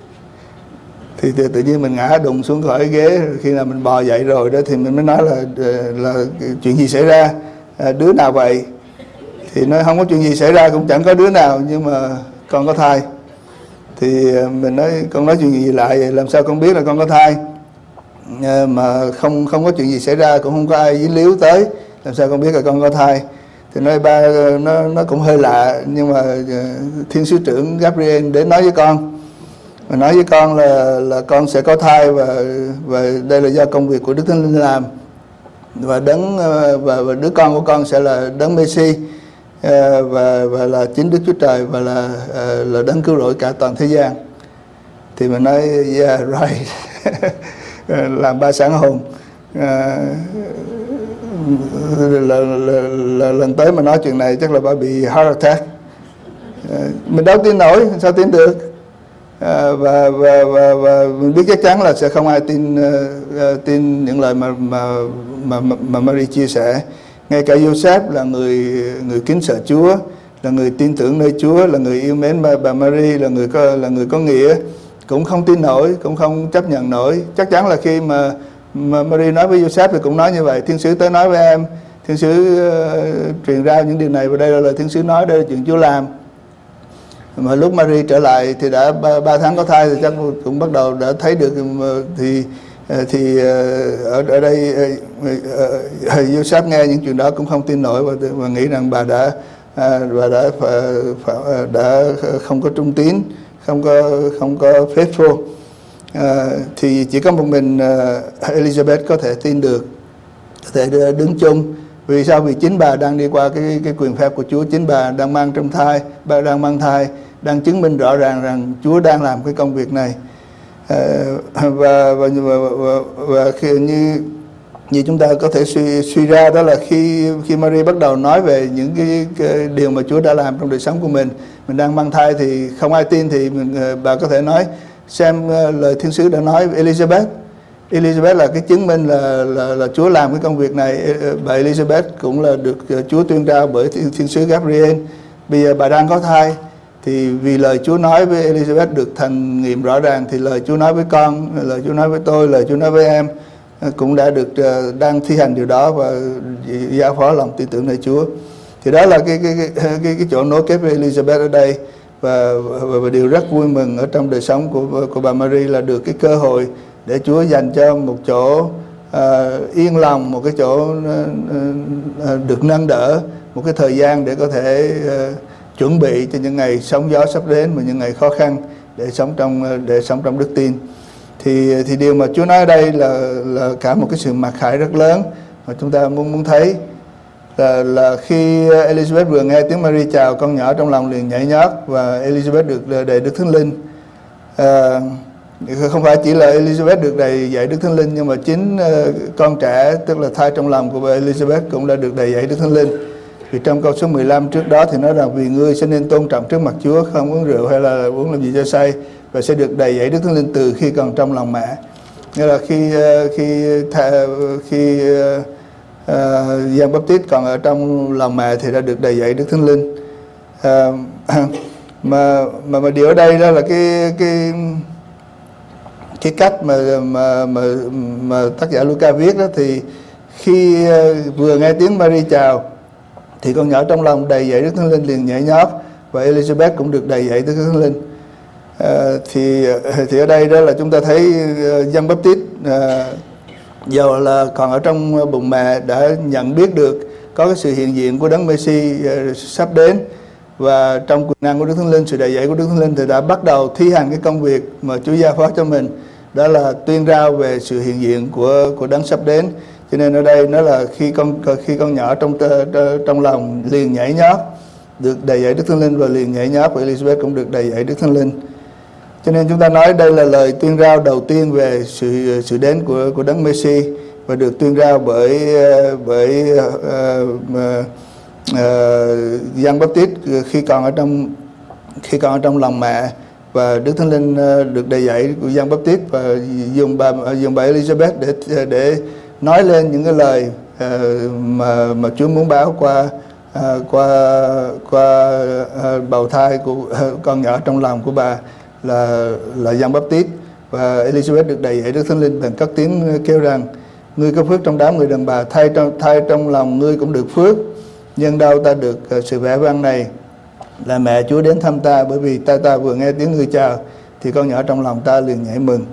Thì, thì tự nhiên mình ngã đùng xuống khỏi ghế, khi nào mình bò dậy rồi đó thì mình mới nói là uh, là chuyện gì xảy ra, uh, đứa nào vậy? Thì nói không có chuyện gì xảy ra, cũng chẳng có đứa nào, nhưng mà con có thai. Thì mình nói con nói chuyện gì lại vậy? Làm sao con biết là con có thai à, mà không không có chuyện gì xảy ra, cũng không có ai dính líu tới, làm sao con biết là con có thai? Thì nói ba nó nó cũng hơi lạ, nhưng mà thiên sứ trưởng Gabriel đến nói với con, và nói với con là là con sẽ có thai, và và đây là do công việc của Đức Thánh Linh làm, và đấng và, và đứa con của con sẽ là đấng Messi. Uh, và và là chính Đức Chúa Trời, và là uh, là đấng cứu rỗi cả toàn thế gian. Thì mình nói yeah right. Làm ba sáng hồn. Uh, là, là, là lần tới mà nói chuyện này chắc là ba bị heart attack. Uh, mình đâu tin nổi, sao tin được? Uh, và, và và và mình biết chắc chắn là sẽ không ai tin uh, uh, tin những lời mà mà mà mà Mary chia sẻ. Ngay cả Joseph là người người kính sợ Chúa, là người tin tưởng nơi Chúa, là người yêu mến bà, bà Mary, là người có là người có nghĩa, cũng không tin nổi, cũng không chấp nhận nổi. Chắc chắn là khi mà, mà Mary nói với Joseph thì cũng nói như vậy. Thiên sứ tới nói với em, thiên sứ uh, truyền ra những điều này, và đây là lời thiên sứ nói, đây là chuyện Chúa làm. Mà lúc Mary trở lại thì đã ba, ba tháng có thai, thì chắc cũng bắt đầu đã thấy được. Thì thì ở ở đây Joseph nghe những chuyện đó cũng không tin nổi, và, và nghĩ rằng bà đã à, và đã đã không có trung tín, không có không có faithful, à, thì chỉ có một mình uh, Elizabeth có thể tin được, có thể đứng chung. Vì sao? Vì chính bà đang đi qua cái cái quyền phép của Chúa, chính bà đang mang trong thai, bà đang mang thai, đang chứng minh rõ ràng rằng Chúa đang làm cái công việc này. À, và, và, và, và, và khi như như chúng ta có thể suy suy ra, đó là khi khi Mary bắt đầu nói về những cái, cái điều mà Chúa đã làm trong đời sống của mình, mình đang mang thai thì không ai tin, thì mình, bà có thể nói xem lời thiên sứ đã nói với Elizabeth. Elizabeth là cái chứng minh là, là, là Chúa làm cái công việc này. Bà Elizabeth cũng là được Chúa tuyên trao bởi thiên, thiên sứ Gabriel. Bây giờ bà đang có thai, thì vì lời Chúa nói với Elizabeth được thành nghiệm rõ ràng, thì lời Chúa nói với con, lời Chúa nói với tôi, lời Chúa nói với em cũng đã được đang thi hành điều đó và giao phó lòng tin tưởng nơi Chúa. Thì đó là cái cái cái cái, cái chỗ nối kết với Elizabeth ở đây. Và, và, và điều rất vui mừng ở trong đời sống của của bà Mary là được cái cơ hội để Chúa dành cho một chỗ uh, yên lòng, một cái chỗ uh, uh, được nâng đỡ, một cái thời gian để có thể uh, chuẩn bị cho những ngày sóng gió sắp đến và những ngày khó khăn để sống trong để sống trong đức tin. Thì thì điều mà Chúa nói ở đây là là cả một cái sự mặc khải rất lớn mà chúng ta muốn muốn thấy là là khi Elizabeth vừa nghe tiếng Mary chào, con nhỏ trong lòng liền nhảy nhót và Elizabeth được đầy Đức Thánh Linh. À, không phải chỉ là Elizabeth được đầy dạy Đức Thánh Linh, nhưng mà chính uh, con trẻ, tức là thai trong lòng của bà Elizabeth cũng đã được đầy dạy Đức Thánh Linh. Vì trong câu số mười lăm trước đó thì nói rằng vì ngươi sẽ nên tôn trọng trước mặt Chúa, không uống rượu hay là uống làm gì cho say, và sẽ được đầy dạy Đức Thánh Linh từ khi còn trong lòng mẹ. Nghĩa là khi khi khi uh, Giăng Báp-tít còn ở trong lòng mẹ thì đã được đầy dạy Đức Thánh Linh. Uh, mà mà mà điều ở đây đó là cái cái cái cách mà mà mà, mà tác giả Luca viết đó, thì khi vừa nghe tiếng Mary chào thì con nhỏ trong lòng đầy dạy Đức Thánh Linh liền nhảy nhót, và Elizabeth cũng được đầy dạy Đức Thánh Linh. À, thì thì ở đây đó là chúng ta thấy Giăng Báp-tít à, dầu là còn ở trong bụng mẹ đã nhận biết được có cái sự hiện diện của Đấng Messi uh, sắp đến, và trong quyền năng của Đức Thánh Linh, sự đầy dạy của Đức Thánh Linh, thì đã bắt đầu thi hành cái công việc mà Chúa giao phó cho mình, đó là tuyên rao về sự hiện diện của của Đấng sắp đến. Cho nên ở đây nó là khi con khi con nhỏ trong trong lòng liền nhảy nhót, được đầy dạy Đức Thánh Linh và liền nhảy nhót, và Elizabeth cũng được đầy dạy Đức Thánh Linh. Cho nên chúng ta nói đây là lời tuyên rao đầu tiên về sự sự đến của của Đấng Messi, và được tuyên rao bởi bởi uh, uh, uh, Giăng Báp-tít khi còn ở trong khi còn ở trong lòng mẹ, và Đức Thánh Linh uh, được đầy dạy của Giăng Báp-tít và dùng bà dùng bà Elizabeth để để nói lên những cái lời uh, mà mà Chúa muốn báo qua uh, qua qua uh, bào thai của uh, con nhỏ trong lòng của bà là là Giăng Báp-tít. Và Elizabeth được đầy dạy Đức Thánh Linh bằng cất tiếng kêu rằng: ngươi có phước trong đám người đàn bà, thai trong thai trong lòng ngươi cũng được phước. Nhưng đâu ta được uh, sự vẻ vang này là mẹ Chúa đến thăm ta, bởi vì ta ta vừa nghe tiếng ngươi chào thì con nhỏ trong lòng ta liền nhảy mừng.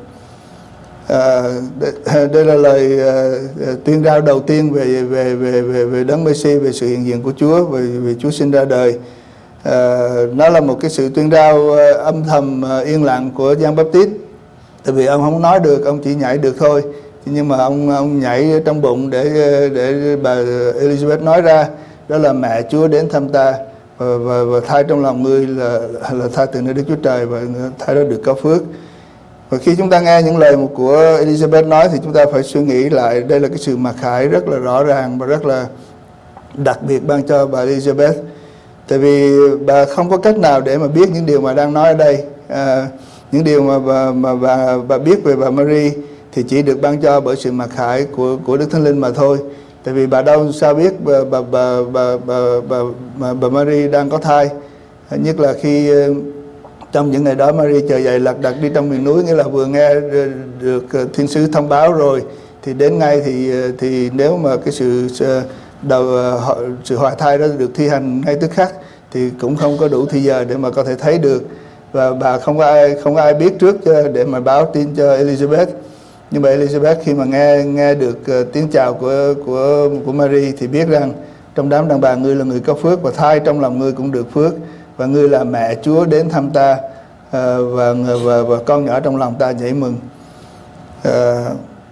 À, đây là lời uh, tuyên rao đầu tiên về về về về về Đấng Messi, về sự hiện diện của Chúa, về về Chúa sinh ra đời. À, nó là một cái sự tuyên rao uh, âm thầm uh, yên lặng của Giăng Báp-tít, tại vì ông không nói được, ông chỉ nhảy được thôi. Nhưng mà ông ông nhảy trong bụng để để bà Elizabeth nói ra, đó là mẹ Chúa đến thăm ta, và, và, và thai trong lòng ngươi là là thai từ nơi Đức Chúa Trời, và thai đó được có phước. Và khi chúng ta nghe những lời của Elizabeth nói thì chúng ta phải suy nghĩ lại, đây là cái sự mặc khải rất là rõ ràng và rất là đặc biệt ban cho bà Elizabeth. Tại vì bà không có cách nào để mà biết những điều mà đang nói ở đây. À, những điều mà bà, mà bà, bà biết về bà Mary thì chỉ được ban cho bởi sự mặc khải của của Đức Thánh Linh mà thôi. Tại vì bà đâu sao biết bà bà bà bà bà, bà, bà, bà Mary đang có thai. Nhất là khi trong những ngày đó Mary chờ dậy lật đật đi trong miền núi, nghĩa là vừa nghe được thiên sứ thông báo rồi thì đến ngay, thì thì nếu mà cái sự đầu sự hoài thai đó được thi hành ngay tức khắc thì cũng không có đủ thời giờ để mà có thể thấy được, và bà không có ai không có ai biết trước để mà báo tin cho Elizabeth. Nhưng mà Elizabeth khi mà nghe nghe được tiếng chào của của của Mary thì biết rằng trong đám đàn bà ngươi là người có phước, và thai trong lòng ngươi cũng được phước, và ngươi là mẹ Chúa đến thăm ta, à, và, và và con nhỏ trong lòng ta nhảy mừng. À,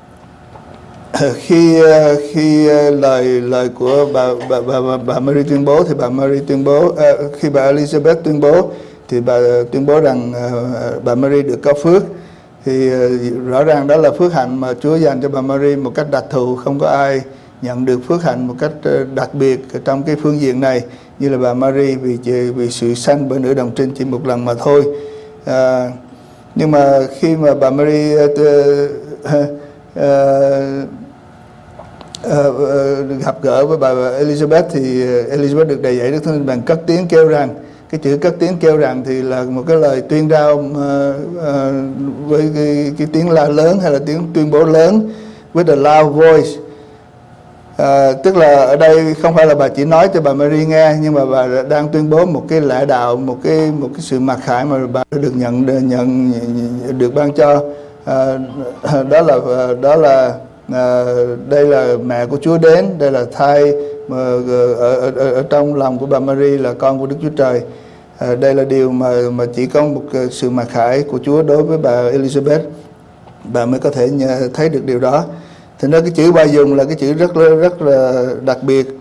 khi khi lời lời của bà bà bà, bà, bà Mary tuyên bố thì bà Mary tuyên bố à, khi bà Elizabeth tuyên bố thì bà tuyên bố rằng à, bà Mary được có phước. Thì à, rõ ràng đó là phước hạnh mà Chúa dành cho bà Mary một cách đặc thù, không có ai nhận được phước hạnh một cách đặc biệt trong cái phương diện này như là bà Mary, vì vì sự sanh bởi nữ đồng trinh chỉ một lần mà thôi. À, nhưng mà khi mà bà Mary uh, uh, uh, uh, gặp gỡ với bà Elizabeth thì Elizabeth được đầy dẫy Đức Thánh Linh bằng cất tiếng kêu rằng, cái chữ cất tiếng kêu rằng thì là một cái lời tuyên rao uh, uh, với cái, cái tiếng la lớn hay là tiếng tuyên bố lớn, with a loud voice. À, tức là ở đây không phải là bà chỉ nói cho bà Mary nghe, nhưng mà bà đang tuyên bố một cái lẽ đạo, một cái một cái sự mặc khải mà bà được nhận nhận được ban cho. À, đó là đó là à, đây là mẹ của Chúa đến, đây là thai mà ở, ở, ở, ở trong lòng của bà Mary là con của Đức Chúa Trời. À, đây là điều mà mà chỉ có một sự mặc khải của Chúa đối với bà Elizabeth, bà mới có thể thấy được điều đó. Thì nó cái chữ bà dùng là cái chữ rất là, rất là đặc biệt,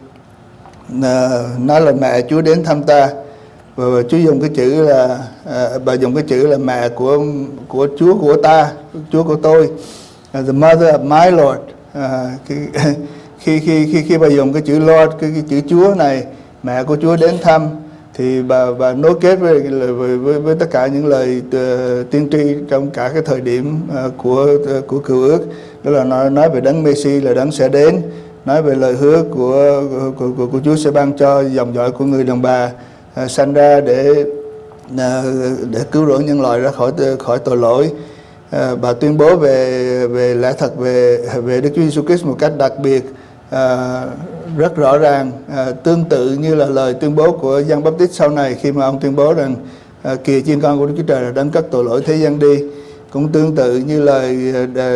à, nó là mẹ Chúa đến thăm ta, và Chúa dùng cái chữ là à, bà dùng cái chữ là mẹ của của Chúa của ta, Chúa của tôi, uh, the mother of my Lord. À, cái, khi khi khi khi bà dùng cái chữ Lord, cái, cái chữ Chúa này, mẹ của Chúa đến thăm, thì bà bà nối kết với với, với, với tất cả những lời uh, tiên tri trong cả cái thời điểm uh, của uh, của cựu ước. Đó là nói, nói về đấng Messi là đấng sẽ đến, nói về lời hứa của của, của, của Chúa sẽ ban cho dòng dõi của người đàn bà uh, sanh ra để uh, để cứu rỗi nhân loại ra khỏi khỏi tội lỗi. Uh, bà tuyên bố về về lẽ thật về về Đức Chúa Giêsu Christ một cách đặc biệt, uh, rất rõ ràng, uh, tương tự như là lời tuyên bố của Giăng Báp-tít sau này khi mà ông tuyên bố rằng uh, kìa chiên con của Đức Chúa Trời là đấng cất tội lỗi thế gian đi. Cũng tương tự như lời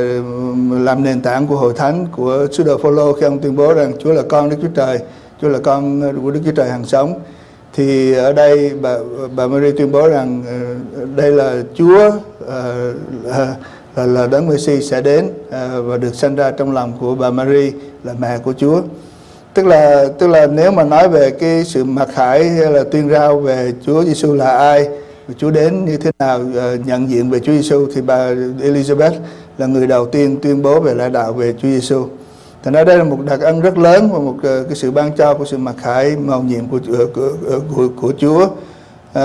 làm nền tảng của hội thánh của sứ đồ Phô-lô khi ông tuyên bố rằng Chúa là con Đức Chúa Trời, Chúa là con của Đức Chúa Trời hằng sống. Thì ở đây bà, bà Mary tuyên bố rằng đây là Chúa là, là, là đấng Messi sẽ đến và được sanh ra trong lòng của bà Mary là mẹ của Chúa. Tức là tức là nếu mà nói về cái sự mặc khải hay là tuyên rao về Chúa Giêsu là ai, Chúa đến như thế nào, uh, nhận diện về Chúa Giêsu, thì bà Elizabeth là người đầu tiên tuyên bố về lẽ đạo về Chúa Giêsu. Thành ra đây là một đặc ân rất lớn và một uh, cái sự ban cho của sự mặc khải mầu nhiệm của của, của, của, của Chúa. Uh,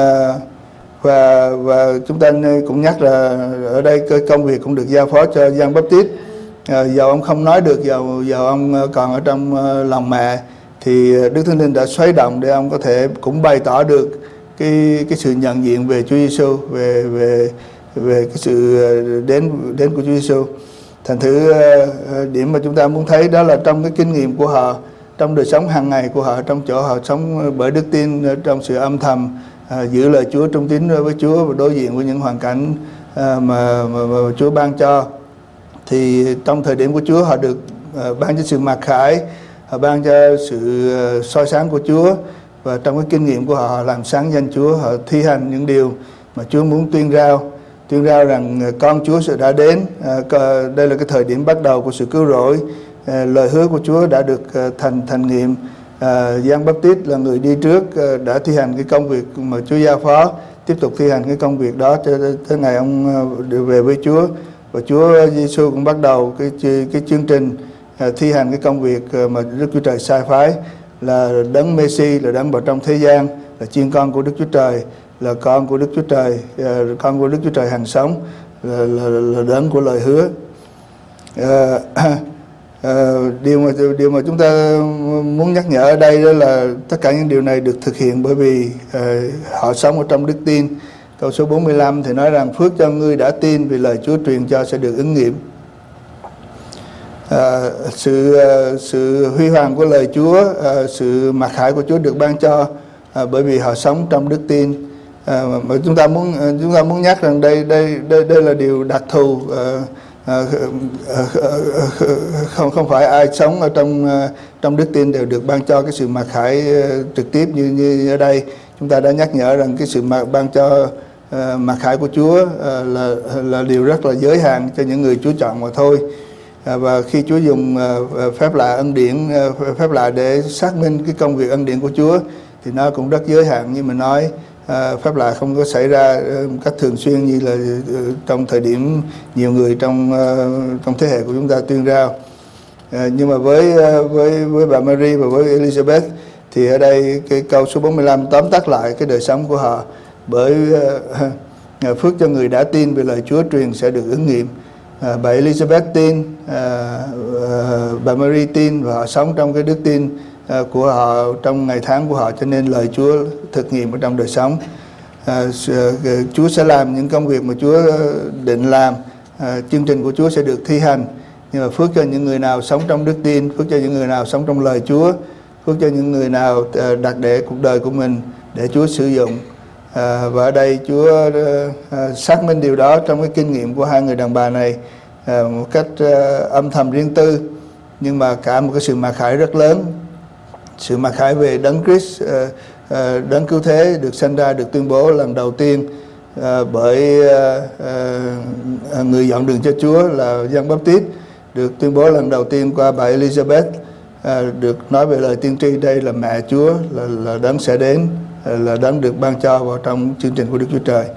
và và chúng ta cũng nhắc là ở đây cái công việc cũng được giao phó cho Giăng Báp-tít. Uh, dầu ông không nói được, dầu dầu ông còn ở trong uh, lòng mẹ, thì Đức Thánh Linh đã xoáy động để ông có thể cũng bày tỏ được cái cái sự nhận diện về Chúa Giêsu, về về về cái sự đến đến của Chúa Giêsu. Thành thử điểm mà chúng ta muốn thấy đó là trong cái kinh nghiệm của họ, trong đời sống hàng ngày của họ, trong chỗ họ sống bởi đức tin, trong sự âm thầm à, giữ lời Chúa, trung tín với Chúa và đối diện với những hoàn cảnh à, mà, mà, mà Chúa ban cho. Thì trong thời điểm của Chúa họ được à, ban cho sự mặc khải, họ ban cho sự à, soi sáng của Chúa. Và trong cái kinh nghiệm của họ làm sáng danh Chúa, họ thi hành những điều mà Chúa muốn tuyên rao, tuyên rao rằng con Chúa sẽ đã đến. À, đây là cái thời điểm bắt đầu của sự cứu rỗi. À, lời hứa của Chúa đã được thành thành nghiệm. À, Giăng Báp-tít là người đi trước đã thi hành cái công việc mà Chúa giao phó, tiếp tục thi hành cái công việc đó cho tới ngày ông về với Chúa. Và Chúa Giêsu cũng bắt đầu cái cái chương trình à, thi hành cái công việc mà Đức Chúa Trời sai phái, là đấng Messi, là đấng vào trong thế gian, là chiên con của Đức Chúa Trời, là con của Đức Chúa Trời, con của Đức Chúa Trời hằng sống, là, là, là đấng của lời hứa. À, à, điều mà điều mà chúng ta muốn nhắc nhở ở đây đó là tất cả những điều này được thực hiện bởi vì à, họ sống ở trong đức tin. Câu số bốn mươi lăm thì nói rằng phước cho ngươi đã tin vì lời Chúa truyền cho sẽ được ứng nghiệm. À, sự sự huy hoàng của lời Chúa, à, sự mặc khải của Chúa được ban cho à, bởi vì họ sống trong đức tin. À, mà chúng ta muốn chúng ta muốn nhắc rằng đây đây đây đây là điều đặc thù. À, À, không không phải ai sống ở trong trong đức tin đều được ban cho cái sự mặc khải trực tiếp như như ở đây. Chúng ta đã nhắc nhở rằng cái sự ban cho uh, mặc khải của Chúa uh, là là điều rất là giới hạn cho những người Chúa chọn mà thôi. Uh, và khi Chúa dùng uh, phép lạ ân điển, uh, phép lạ để xác minh cái công việc ân điển của Chúa thì nó cũng rất giới hạn. Như mình nói, uh, phép lạ không có xảy ra uh, cách thường xuyên như là uh, trong thời điểm nhiều người trong uh, trong thế hệ của chúng ta tuyên rao. Uh, nhưng mà với uh, với với bà Mary và với Elizabeth thì ở đây cái câu số bốn mươi lăm tóm tắt lại cái đời sống của họ. Bởi uh, phước cho người đã tin về lời Chúa truyền sẽ được ứng nghiệm. Uh, bà Elizabeth tin, uh, uh, bà Mary tin và họ sống trong cái đức tin uh, của họ trong ngày tháng của họ, cho nên lời Chúa thực nghiệm ở trong đời sống. Uh, uh, Chúa sẽ làm những công việc mà Chúa định làm, uh, chương trình của Chúa sẽ được thi hành. Nhưng mà phước cho những người nào sống trong đức tin, phước cho những người nào sống trong lời Chúa, phước cho những người nào đặt để cuộc đời của mình để Chúa sử dụng. À, và ở đây Chúa à, xác minh điều đó trong cái kinh nghiệm của hai người đàn bà này à, một cách à, âm thầm riêng tư, nhưng mà cả một cái sự mặc khải rất lớn. Sự mặc khải về Đấng Christ, à, à, Đấng Cứu Thế được sanh ra, được tuyên bố lần đầu tiên à, bởi à, à, người dọn đường cho Chúa là Giăng Báp-tít, được tuyên bố lần đầu tiên qua bà Elizabeth. À, được nói về lời tiên tri đây là mẹ Chúa, là, là Đấng sẽ đến, là Đấng được ban cho vào trong chương trình của Đức Chúa Trời.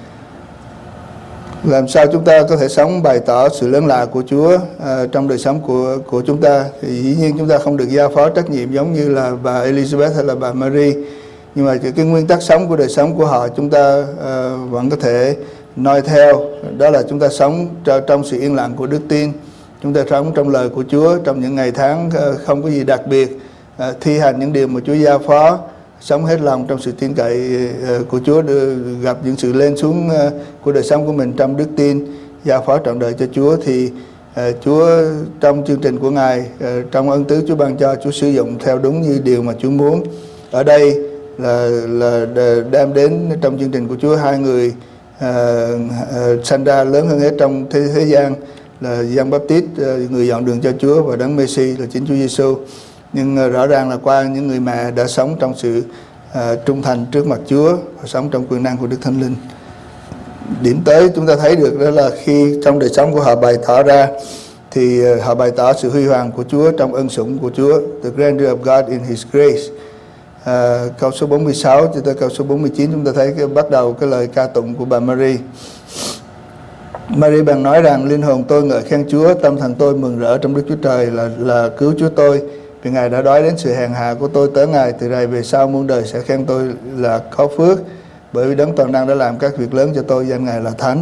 Làm sao chúng ta có thể sống bày tỏ sự lớn lạ của Chúa à, trong đời sống của của chúng ta? Thì dĩ nhiên chúng ta không được giao phó trách nhiệm giống như là bà Elizabeth hay là bà Mary, nhưng mà cái nguyên tắc sống của đời sống của họ chúng ta à, vẫn có thể noi theo. Đó là chúng ta sống trong sự yên lặng của đức tin. Chúng ta sống trong lời của Chúa trong những ngày tháng không có gì đặc biệt, thi hành những điều mà Chúa giao phó, sống hết lòng trong sự tin cậy của Chúa, gặp những sự lên xuống của đời sống của mình trong đức tin, giao phó trọn đời cho Chúa, thì Chúa trong chương trình của Ngài, trong ân tứ Chúa ban cho, Chúa sử dụng theo đúng như điều mà Chúa muốn. Ở đây là, là đem đến trong chương trình của Chúa hai người à, à, sanh ra lớn hơn hết trong thế, thế gian, là Giăng Báp-tít, người dọn đường cho Chúa, và Đấng Messi là chính Chúa Giêsu. Nhưng rõ ràng là qua những người mẹ đã sống trong sự uh, trung thành trước mặt Chúa và sống trong quyền năng của Đức Thánh Linh. Điểm tới chúng ta thấy được đó là khi trong đời sống của họ bày tỏ ra thì uh, họ bày tỏ sự huy hoàng của Chúa trong ân sủng của Chúa, the grandeur of God in His grace. Uh, câu số bốn mươi sáu cho tới câu số bốn mươi chín chúng ta thấy cái, bắt đầu cái lời ca tụng của bà Mary. Mary bèn nói rằng: linh hồn tôi ngợi khen Chúa, tâm thần tôi mừng rỡ trong Đức Chúa Trời là là cứu Chúa tôi, vì Ngài đã đói đến sự hèn hạ của tôi tới Ngài. Từ đây về sau muôn đời sẽ khen tôi là có phước, bởi vì Đấng Toàn Năng đã làm các việc lớn cho tôi, danh Ngài là Thánh.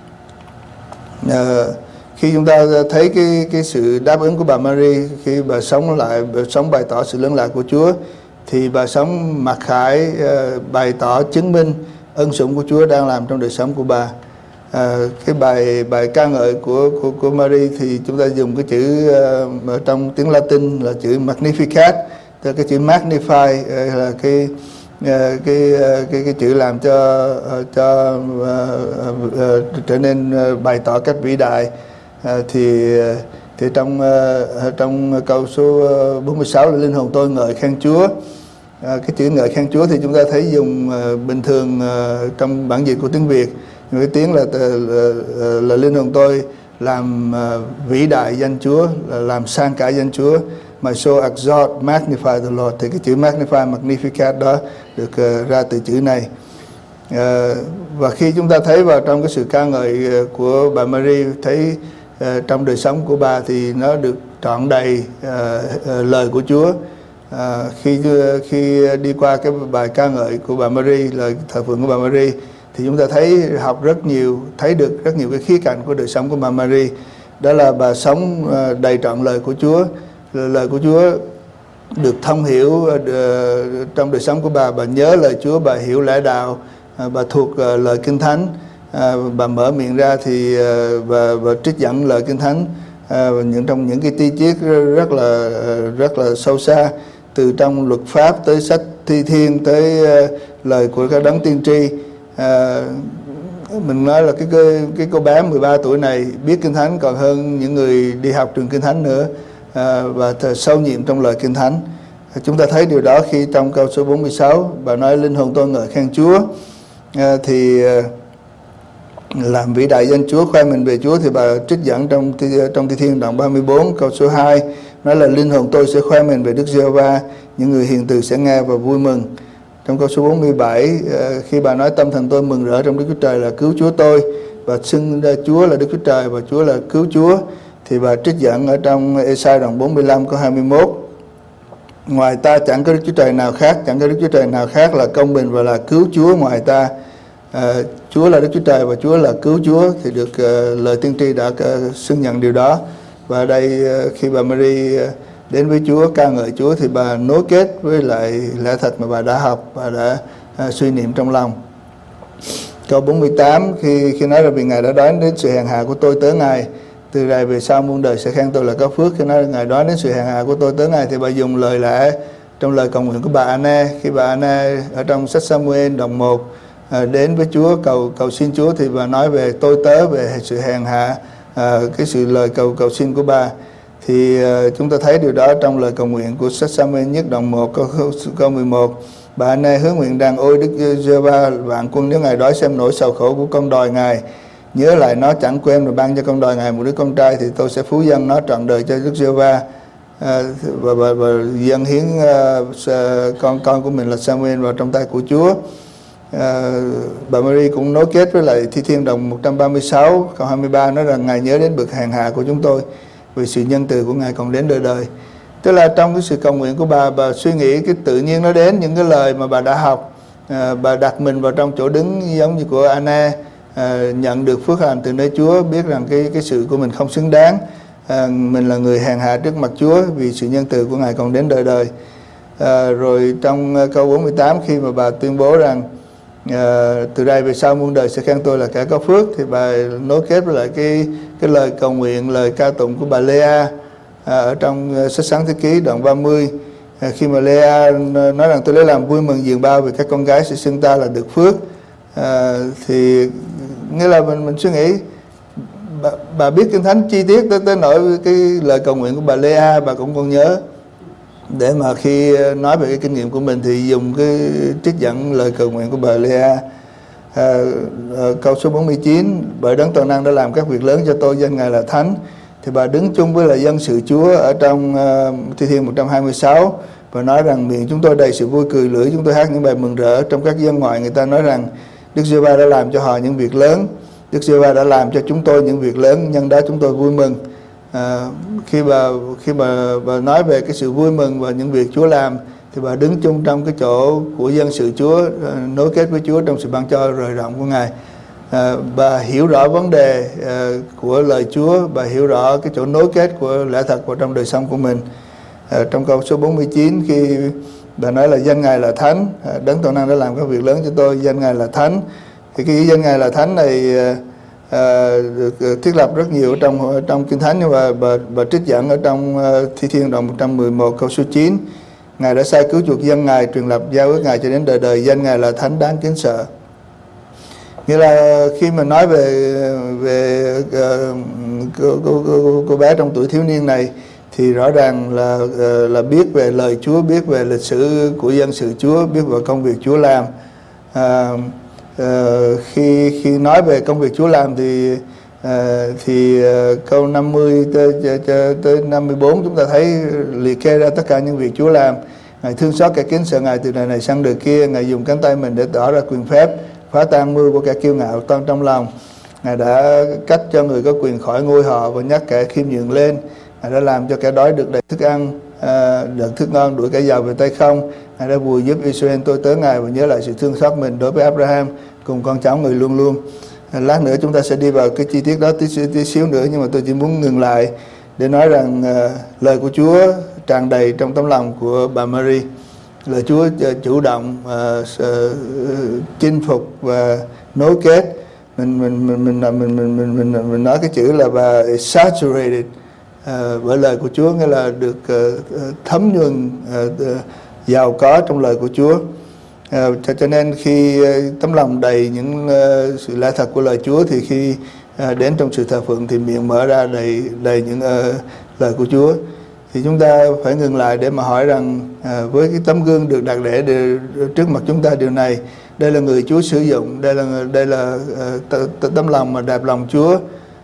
À, khi chúng ta thấy cái cái sự đáp ứng của bà Mary khi bà sống lại, bà sống bày tỏ sự lớn lạ của Chúa, thì bà sống mặc khải, bày tỏ chứng minh ân sủng của Chúa đang làm trong đời sống của bà. À, cái bài bài ca ngợi của của của Mary thì chúng ta dùng cái chữ uh, ở trong tiếng Latin là chữ Magnificat, tức cái chữ magnify uh, là cái uh, cái, uh, cái cái chữ làm cho uh, cho uh, uh, trở nên uh, bày tỏ cách vĩ đại. Uh, thì uh, thì trong uh, trong câu số bốn mươi sáu là linh hồn tôi ngợi khen Chúa. À, cái chữ ngợi khen Chúa thì chúng ta thấy dùng uh, bình thường uh, trong bản dịch của tiếng Việt. Cái tiếng là, là, là, là linh hồn tôi làm uh, vĩ đại danh Chúa, là làm sang cả danh Chúa. My soul exalt, magnify the Lord. Thì cái chữ magnify, magnificat đó được uh, ra từ chữ này. Uh, và khi chúng ta thấy vào trong cái sự ca ngợi uh, của bà Mary, thấy uh, trong đời sống của bà thì nó được trọn đầy uh, uh, lời của Chúa. Uh, khi khi đi qua cái bài ca ngợi của bà Mary, lời thờ phượng của bà Mary, thì chúng ta thấy học rất nhiều, thấy được rất nhiều cái khía cạnh của đời sống của bà Mary. Đó là bà sống đầy trọn lời của Chúa. Lời của Chúa được thông hiểu trong đời sống của bà. Bà nhớ lời Chúa, bà hiểu lẽ đạo, bà thuộc lời Kinh Thánh. Bà mở miệng ra thì bà, bà trích dẫn lời Kinh Thánh những trong những cái ti tiết rất là rất là sâu xa, từ trong luật pháp tới sách Thi Thiên, tới lời của các đấng tiên tri. À, mình nói là cái cái cô bé mười ba tuổi này biết Kinh Thánh còn hơn những người đi học trường Kinh Thánh nữa, à, và sâu nhiệm trong lời Kinh Thánh. Chúng ta thấy điều đó khi trong câu số bốn mươi sáu bà nói linh hồn tôi ngợi khen Chúa, à, thì à, làm vĩ đại danh Chúa, khoe mình về Chúa. Thì bà trích dẫn trong trong Thi Thiên đoạn ba mươi bốn câu số hai nói là linh hồn tôi sẽ khoe mình về Đức Giê-hô-va, những người hiền từ sẽ nghe và vui mừng. Trong câu số bốn mươi bảy, khi bà nói tâm thần tôi mừng rỡ trong Đức Chúa Trời là cứu Chúa tôi, và xưng ra Chúa là Đức Chúa Trời và Chúa là cứu Chúa, thì bà trích dẫn ở trong Ê-sai đoạn bốn mươi lăm câu hai mươi mốt: ngoài ta chẳng có Đức Chúa Trời nào khác, chẳng có Đức Chúa Trời nào khác là công bình và là cứu Chúa ngoài ta. À, Chúa là Đức Chúa Trời và Chúa là cứu Chúa, thì được uh, lời tiên tri đã uh, xưng nhận điều đó. Và ở đây uh, khi bà Mary uh, đến với Chúa, ca ngợi Chúa, thì bà nối kết với lại lẽ thật mà bà đã học và đã uh, suy niệm trong lòng. Câu bốn mươi tám, khi khi nói là vì Ngài đã đoán đến sự hèn hạ của tôi tới Ngài, từ này về sau muôn đời sẽ khen tôi là có phước. Khi nói là Ngài đoán đến sự hèn hạ của tôi tới Ngài, thì bà dùng lời lẽ trong lời cầu nguyện của bà Anna. Khi bà Anna ở trong sách Sa-mu-ên đoạn một à, đến với Chúa cầu cầu xin Chúa, thì bà nói về tôi tớ, về sự hèn hạ, à, cái sự lời cầu cầu xin của bà. Thì uh, chúng ta thấy điều đó trong lời cầu nguyện của sách Sa-mu-ên nhất đoạn một câu, câu mười một. Bà Anna hứa nguyện rằng ôi Đức Giê-hô-va vạn quân, nếu Ngài đói xem nỗi sầu khổ của con đòi Ngài, nhớ lại nó chẳng quên và ban cho con đòi Ngài một đứa con trai, thì tôi sẽ phú dâng nó trọn đời cho Đức Giê-hô-va, à, và, và, và dâng hiến uh, con con của mình là Sa-mu-ên vào trong tay của Chúa. À, bà Mary cũng nối kết với lại Thi Thiên đoạn một trăm ba mươi sáu câu hai mươi ba nói rằng Ngài nhớ đến bậc hèn hạ của chúng tôi, vì sự nhân từ của Ngài còn đến đời đời. Tức là trong cái sự cầu nguyện của bà, bà suy nghĩ cái tự nhiên nó đến những cái lời mà bà đã học, à, bà đặt mình vào trong chỗ đứng giống như của Anna, à, nhận được phước hạnh từ nơi Chúa, biết rằng cái cái sự của mình không xứng đáng, à, mình là người hèn hạ trước mặt Chúa, vì sự nhân từ của Ngài còn đến đời đời. À, rồi trong câu bốn mươi tám, khi mà bà tuyên bố rằng à, từ đây về sau muôn đời sẽ khen tôi là kẻ có phước, thì bà nối kết với lại cái cái lời cầu nguyện, lời ca tụng của bà Lea à, ở trong sách Sáng Thế Ký đoạn ba mươi, à, khi mà Lea nói rằng tôi lấy làm vui mừng dường bao vì các con gái sẽ xưng ta là được phước, à, thì nghĩa là mình mình suy nghĩ bà, bà biết Kinh Thánh chi tiết tới tới nỗi cái lời cầu nguyện của bà Lea bà cũng còn nhớ, để mà khi nói về cái kinh nghiệm của mình thì dùng cái trích dẫn lời cầu nguyện của bà Lea. À, à, câu số bốn mươi chín, bởi Đấng Toàn Năng đã làm các việc lớn cho tôi, danh Ngài là Thánh, thì bà đứng chung với là dân sự Chúa ở trong uh, Thi Thiên một trăm hai mươi sáu và nói rằng miệng chúng tôi đầy sự vui cười, lưỡi chúng tôi hát những bài mừng rỡ. Trong các dân ngoại người ta nói rằng Đức Giê-hô-va đã làm cho họ những việc lớn, Đức Giê-hô-va đã làm cho chúng tôi những việc lớn, nhân đó chúng tôi vui mừng. À, khi bà khi bà, bà nói về cái sự vui mừng và những việc Chúa làm, thì bà đứng chung trong cái chỗ của dân sự Chúa, à, nối kết với Chúa trong sự ban cho rời rộng của Ngài. À, bà hiểu rõ vấn đề à, của lời Chúa, bà hiểu rõ cái chỗ nối kết của lẽ thật vào trong đời sống của mình. À, trong câu số bốn mươi chín, khi bà nói là danh Ngài là Thánh, à, Đấng Toàn Năng đã làm các việc lớn cho tôi, danh Ngài là Thánh, thì cái danh Ngài là Thánh này à, À, được thiết lập rất nhiều trong trong Kinh Thánh, nhưng mà bà, bà trích dẫn ở trong uh, Thi Thiên đoạn một trăm mười một câu số chín, Ngài đã sai cứu chuộc dân Ngài, truyền lập giao ước Ngài cho đến đời đời, danh Ngài là Thánh đáng kính sợ. Nghĩa là khi mà nói về về uh, cô, cô, cô, cô bé trong tuổi thiếu niên này, thì rõ ràng là uh, là biết về lời Chúa, biết về lịch sử của dân sự Chúa, biết về công việc Chúa làm. Uh, Uh, khi khi nói về công việc Chúa làm thì uh, thì uh, câu năm mươi tới, tới, tới năm mươi bốn chúng ta thấy liệt kê ra tất cả những việc Chúa làm. Ngài thương xót kẻ kính sợ Ngài từ đời này sang đời kia, Ngài dùng cánh tay mình để tỏ ra quyền phép, phá tan mưu của kẻ kiêu ngạo toan trong lòng. Ngài đã cách cho người có quyền khỏi ngôi họ và nhắc kẻ khiêm nhường lên. Ngài đã làm cho kẻ đói được đầy thức ăn, uh, được thức ngon, đuổi kẻ giàu về tay không. Ngài đã bùi giúp Israel tôi tới Ngài và nhớ lại sự thương xót mình đối với Abraham cùng con cháu người luôn luôn. Lát nữa chúng ta sẽ đi vào cái chi tiết đó tí, tí xíu nữa, nhưng mà tôi chỉ muốn ngừng lại để nói rằng uh, lời của Chúa tràn đầy trong tấm lòng của bà Mary. Lời Chúa uh, chủ động uh, uh, chinh phục và nối kết. Mình mình mình mình mình mình mình mình, mình, mình nói cái chữ là bà saturated uh, bởi lời của Chúa, nghĩa là được uh, thấm nhuần, uh, uh, giàu có trong lời của Chúa. À, cho, cho nên khi uh, tấm lòng đầy những uh, sự lẽ thật của lời Chúa, thì khi uh, đến trong sự thờ phượng thì miệng mở ra đầy đầy những uh, lời của Chúa. Thì chúng ta phải ngừng lại để mà hỏi rằng uh, với cái tấm gương được đặt để, để trước mặt chúng ta điều này, đây là người Chúa sử dụng, đây là đây là uh, tấm lòng mà đẹp lòng Chúa, uh,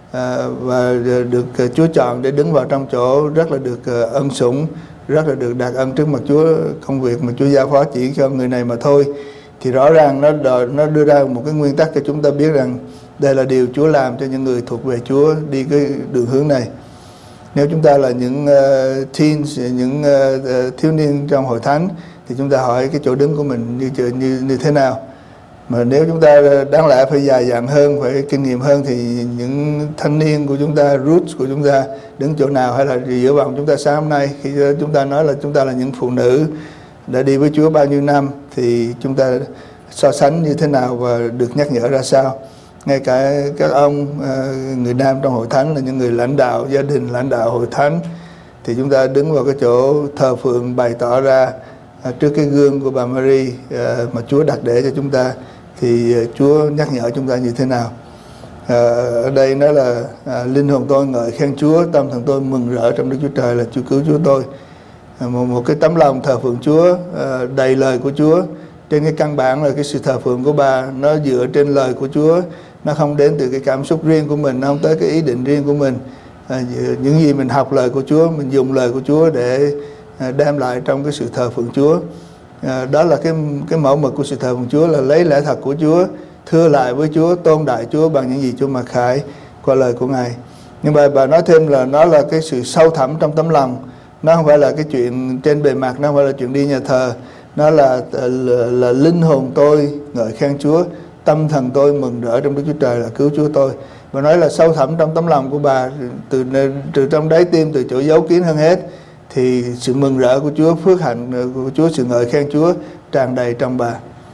và được uh, Chúa chọn để đứng vào trong chỗ rất là được uh, ân sủng, rất là được đạt ân trước mặt Chúa, công việc mà Chúa giao phó chỉ cho người này mà thôi. Thì rõ ràng nó đòi, nó đưa ra một cái nguyên tắc cho chúng ta biết rằng đây là điều Chúa làm cho những người thuộc về Chúa đi cái đường hướng này. Nếu chúng ta là những uh, teens, những uh, thiếu niên trong hội thánh, thì chúng ta hỏi cái chỗ đứng của mình như như như thế nào. Mà nếu chúng ta đáng lẽ phải dài dặn hơn, phải kinh nghiệm hơn, thì những thanh niên của chúng ta, roots của chúng ta đứng chỗ nào, hay là giữa vòng chúng ta sáng hôm nay khi chúng ta nói là chúng ta là những phụ nữ đã đi với Chúa bao nhiêu năm, thì chúng ta so sánh như thế nào và được nhắc nhở ra sao. Ngay cả các ông người nam trong hội thánh là những người lãnh đạo gia đình, lãnh đạo hội thánh, thì chúng ta đứng vào cái chỗ thờ phượng bày tỏ ra trước cái gương của bà Mary mà Chúa đặt để cho chúng ta, thì Chúa nhắc nhở chúng ta như thế nào. À, ở đây nói là à, linh hồn tôi ngợi khen Chúa, tâm thần tôi mừng rỡ trong Đức Chúa Trời là Chúa cứu Chúa tôi. À, một, một cái tấm lòng thờ phượng Chúa à, đầy lời của Chúa. Trên cái căn bản là cái sự thờ phượng của bà nó dựa trên lời của Chúa, nó không đến từ cái cảm xúc riêng của mình, nó không tới cái ý định riêng của mình. À, những gì mình học lời của Chúa, mình dùng lời của Chúa để à, đem lại trong cái sự thờ phượng Chúa. À, đó là cái cái mẫu mực của sự thờ phượng Chúa, là lấy lẽ thật của Chúa, thưa lại với Chúa, tôn đại Chúa bằng những gì Chúa mặc khải qua lời của Ngài. Nhưng mà bà nói thêm là nó là cái sự sâu thẳm trong tấm lòng, nó không phải là cái chuyện trên bề mặt, nó không phải là chuyện đi nhà thờ, nó là là, là, là linh hồn tôi ngợi khen Chúa, tâm thần tôi mừng rỡ trong Đức Chúa Trời là cứu Chúa tôi. Bà nói là sâu thẳm trong tấm lòng của bà, từ từ trong đáy tim, từ chỗ giấu kín hơn hết, thì sự mừng rỡ của Chúa, phước hạnh của Chúa, sự ngợi khen Chúa tràn đầy trong bà.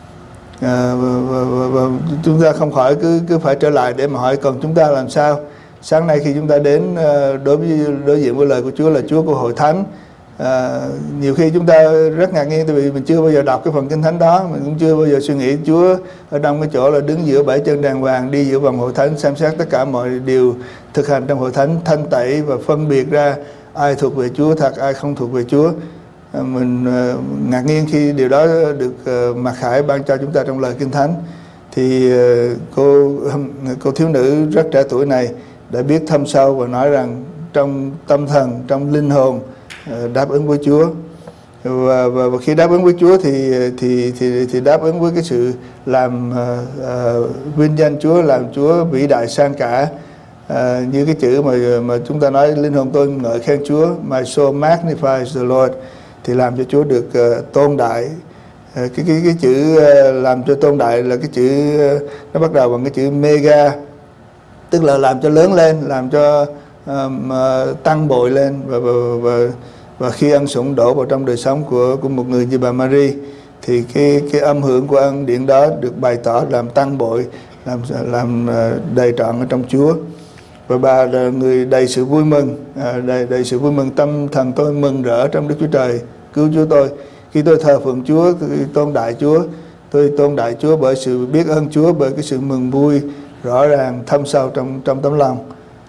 À, và, và, và, và chúng ta không khỏi cứ cứ phải trở lại để mà hỏi còn chúng ta làm sao. Sáng nay khi chúng ta đến đối với đối diện với lời của Chúa là Chúa của hội thánh, à, nhiều khi chúng ta rất ngạc nhiên tại vì mình chưa bao giờ đọc cái phần kinh thánh đó, mình cũng chưa bao giờ suy nghĩ Chúa ở trong cái chỗ là đứng giữa bảy chân đàng hoàng, đi giữa vòng hội thánh, xem xét tất cả mọi điều thực hành trong hội thánh, thanh tẩy và phân biệt ra ai thuộc về Chúa thật, ai không thuộc về Chúa. À, mình uh, ngạc nhiên khi điều đó được uh, mặc khải ban cho chúng ta trong lời kinh thánh. Thì uh, cô cô thiếu nữ rất trẻ tuổi này đã biết thâm sâu và nói rằng trong tâm thần, trong linh hồn uh, đáp ứng với Chúa. Và, và, và khi đáp ứng với Chúa thì thì thì thì đáp ứng với cái sự làm uh, uh, vinh danh Chúa, làm Chúa vĩ đại sang cả. À, như cái chữ mà mà chúng ta nói linh hồn tôi ngợi khen Chúa, my soul magnifies the Lord, thì làm cho Chúa được uh, tôn đại. Uh, cái cái cái chữ uh, làm cho tôn đại là cái chữ uh, nó bắt đầu bằng cái chữ mega, tức là làm cho lớn lên, làm cho uh, uh, tăng bội lên, và và, và và khi ân sủng đổ vào trong đời sống của của một người như bà Mary, thì cái cái âm hưởng của ân điển đó được bày tỏ làm tăng bội, làm làm uh, đầy trọn ở trong Chúa. Và bà là người đầy sự vui mừng, à, đầy, đầy sự vui mừng, tâm thần tôi mừng rỡ trong Đức Chúa Trời cứu Chúa tôi. Khi tôi thờ phượng Chúa, tôi tôn đại Chúa, tôi tôn đại Chúa bởi sự biết ơn Chúa, bởi cái sự mừng vui rõ ràng thâm sâu trong trong tấm lòng.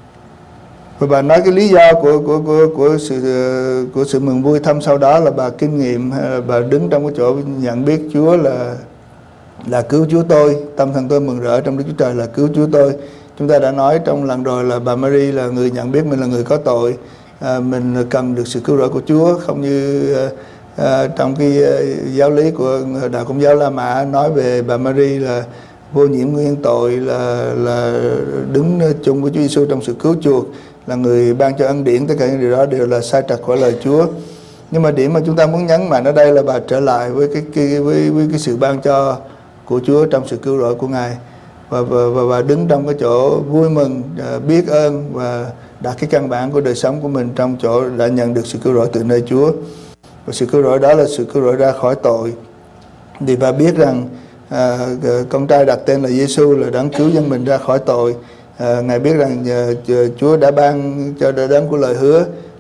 Và bà nói cái lý do của của của của sự của sự mừng vui thâm sâu đó là bà kinh nghiệm, bà đứng trong cái chỗ nhận biết Chúa là là cứu Chúa tôi, tâm thần tôi mừng rỡ trong Đức Chúa Trời là cứu Chúa tôi. Chúng ta đã nói trong lần rồi là bà Mary là người nhận biết mình là người có tội, à, mình cần được sự cứu rỗi của Chúa, không như à, à, trong cái à, giáo lý của Đạo Công giáo La Mã nói về bà Mary là vô nhiễm nguyên tội, là là đứng chung với Chúa Giêsu trong sự cứu chuộc, là người ban cho ân điển. Tất cả những điều đó đều là sai trật khỏi lời Chúa. Nhưng mà điểm mà chúng ta muốn nhấn mạnh ở đây là bà trở lại với cái, cái với với cái sự ban cho của Chúa trong sự cứu rỗi của Ngài. Và, và, và, và đứng trong cái chỗ vui mừng, biết ơn và đặt cái căn bản của đời sống của mình trong chỗ đã nhận được sự cứu rỗi từ nơi Chúa. Và sự cứu rỗi đó là sự cứu rỗi ra khỏi tội. Thì bà biết rằng à, con trai đặt tên là Giêsu là đấng cứu dân mình ra khỏi tội. À, Ngài biết rằng à, Chúa đã ban cho đấng của lời hứa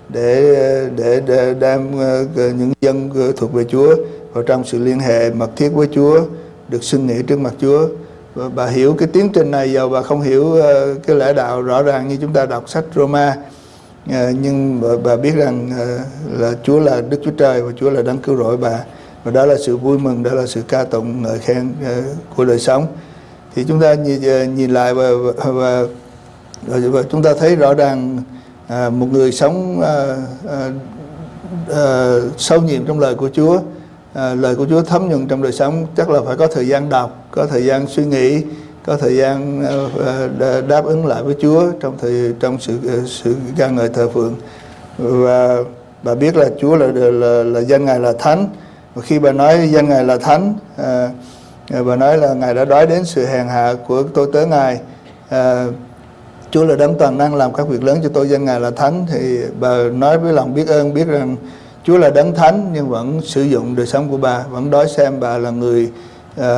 để để, để đem những dân thuộc về Chúa vào trong sự liên hệ mật thiết với Chúa, được xưng nghĩa trước mặt Chúa. Và bà hiểu cái tiến trình này, giờ bà không hiểu cái lẽ đạo rõ ràng như chúng ta đọc sách Roma, nhưng bà, bà biết rằng là Chúa là Đức Chúa Trời và Chúa là đấng cứu rỗi bà, và đó là sự vui mừng, đó là sự ca tụng ngợi khen của đời sống. Thì chúng ta nhìn, nhìn lại và, và, và, và chúng ta thấy rõ ràng à, một người sống à, à, à, sâu nhiệm trong lời của Chúa, à, lời của Chúa thấm nhuần trong đời sống, chắc là phải có thời gian đọc, có thời gian suy nghĩ, có thời gian à, đáp ứng lại với Chúa trong thời trong sự sự ca ngợi thờ phượng. Và bà biết là Chúa là là, là danh Ngài là Thánh, và khi bà nói danh Ngài là Thánh, à, bà nói là Ngài đã đói đến sự hèn hạ của tôi tớ Ngài, à, Chúa là đấng toàn năng làm các việc lớn cho tôi, danh Ngài là Thánh. Thì bà nói với lòng biết ơn, biết rằng Chúa là đấng thánh, nhưng vẫn sử dụng đời sống của bà, vẫn đói xem bà là người à,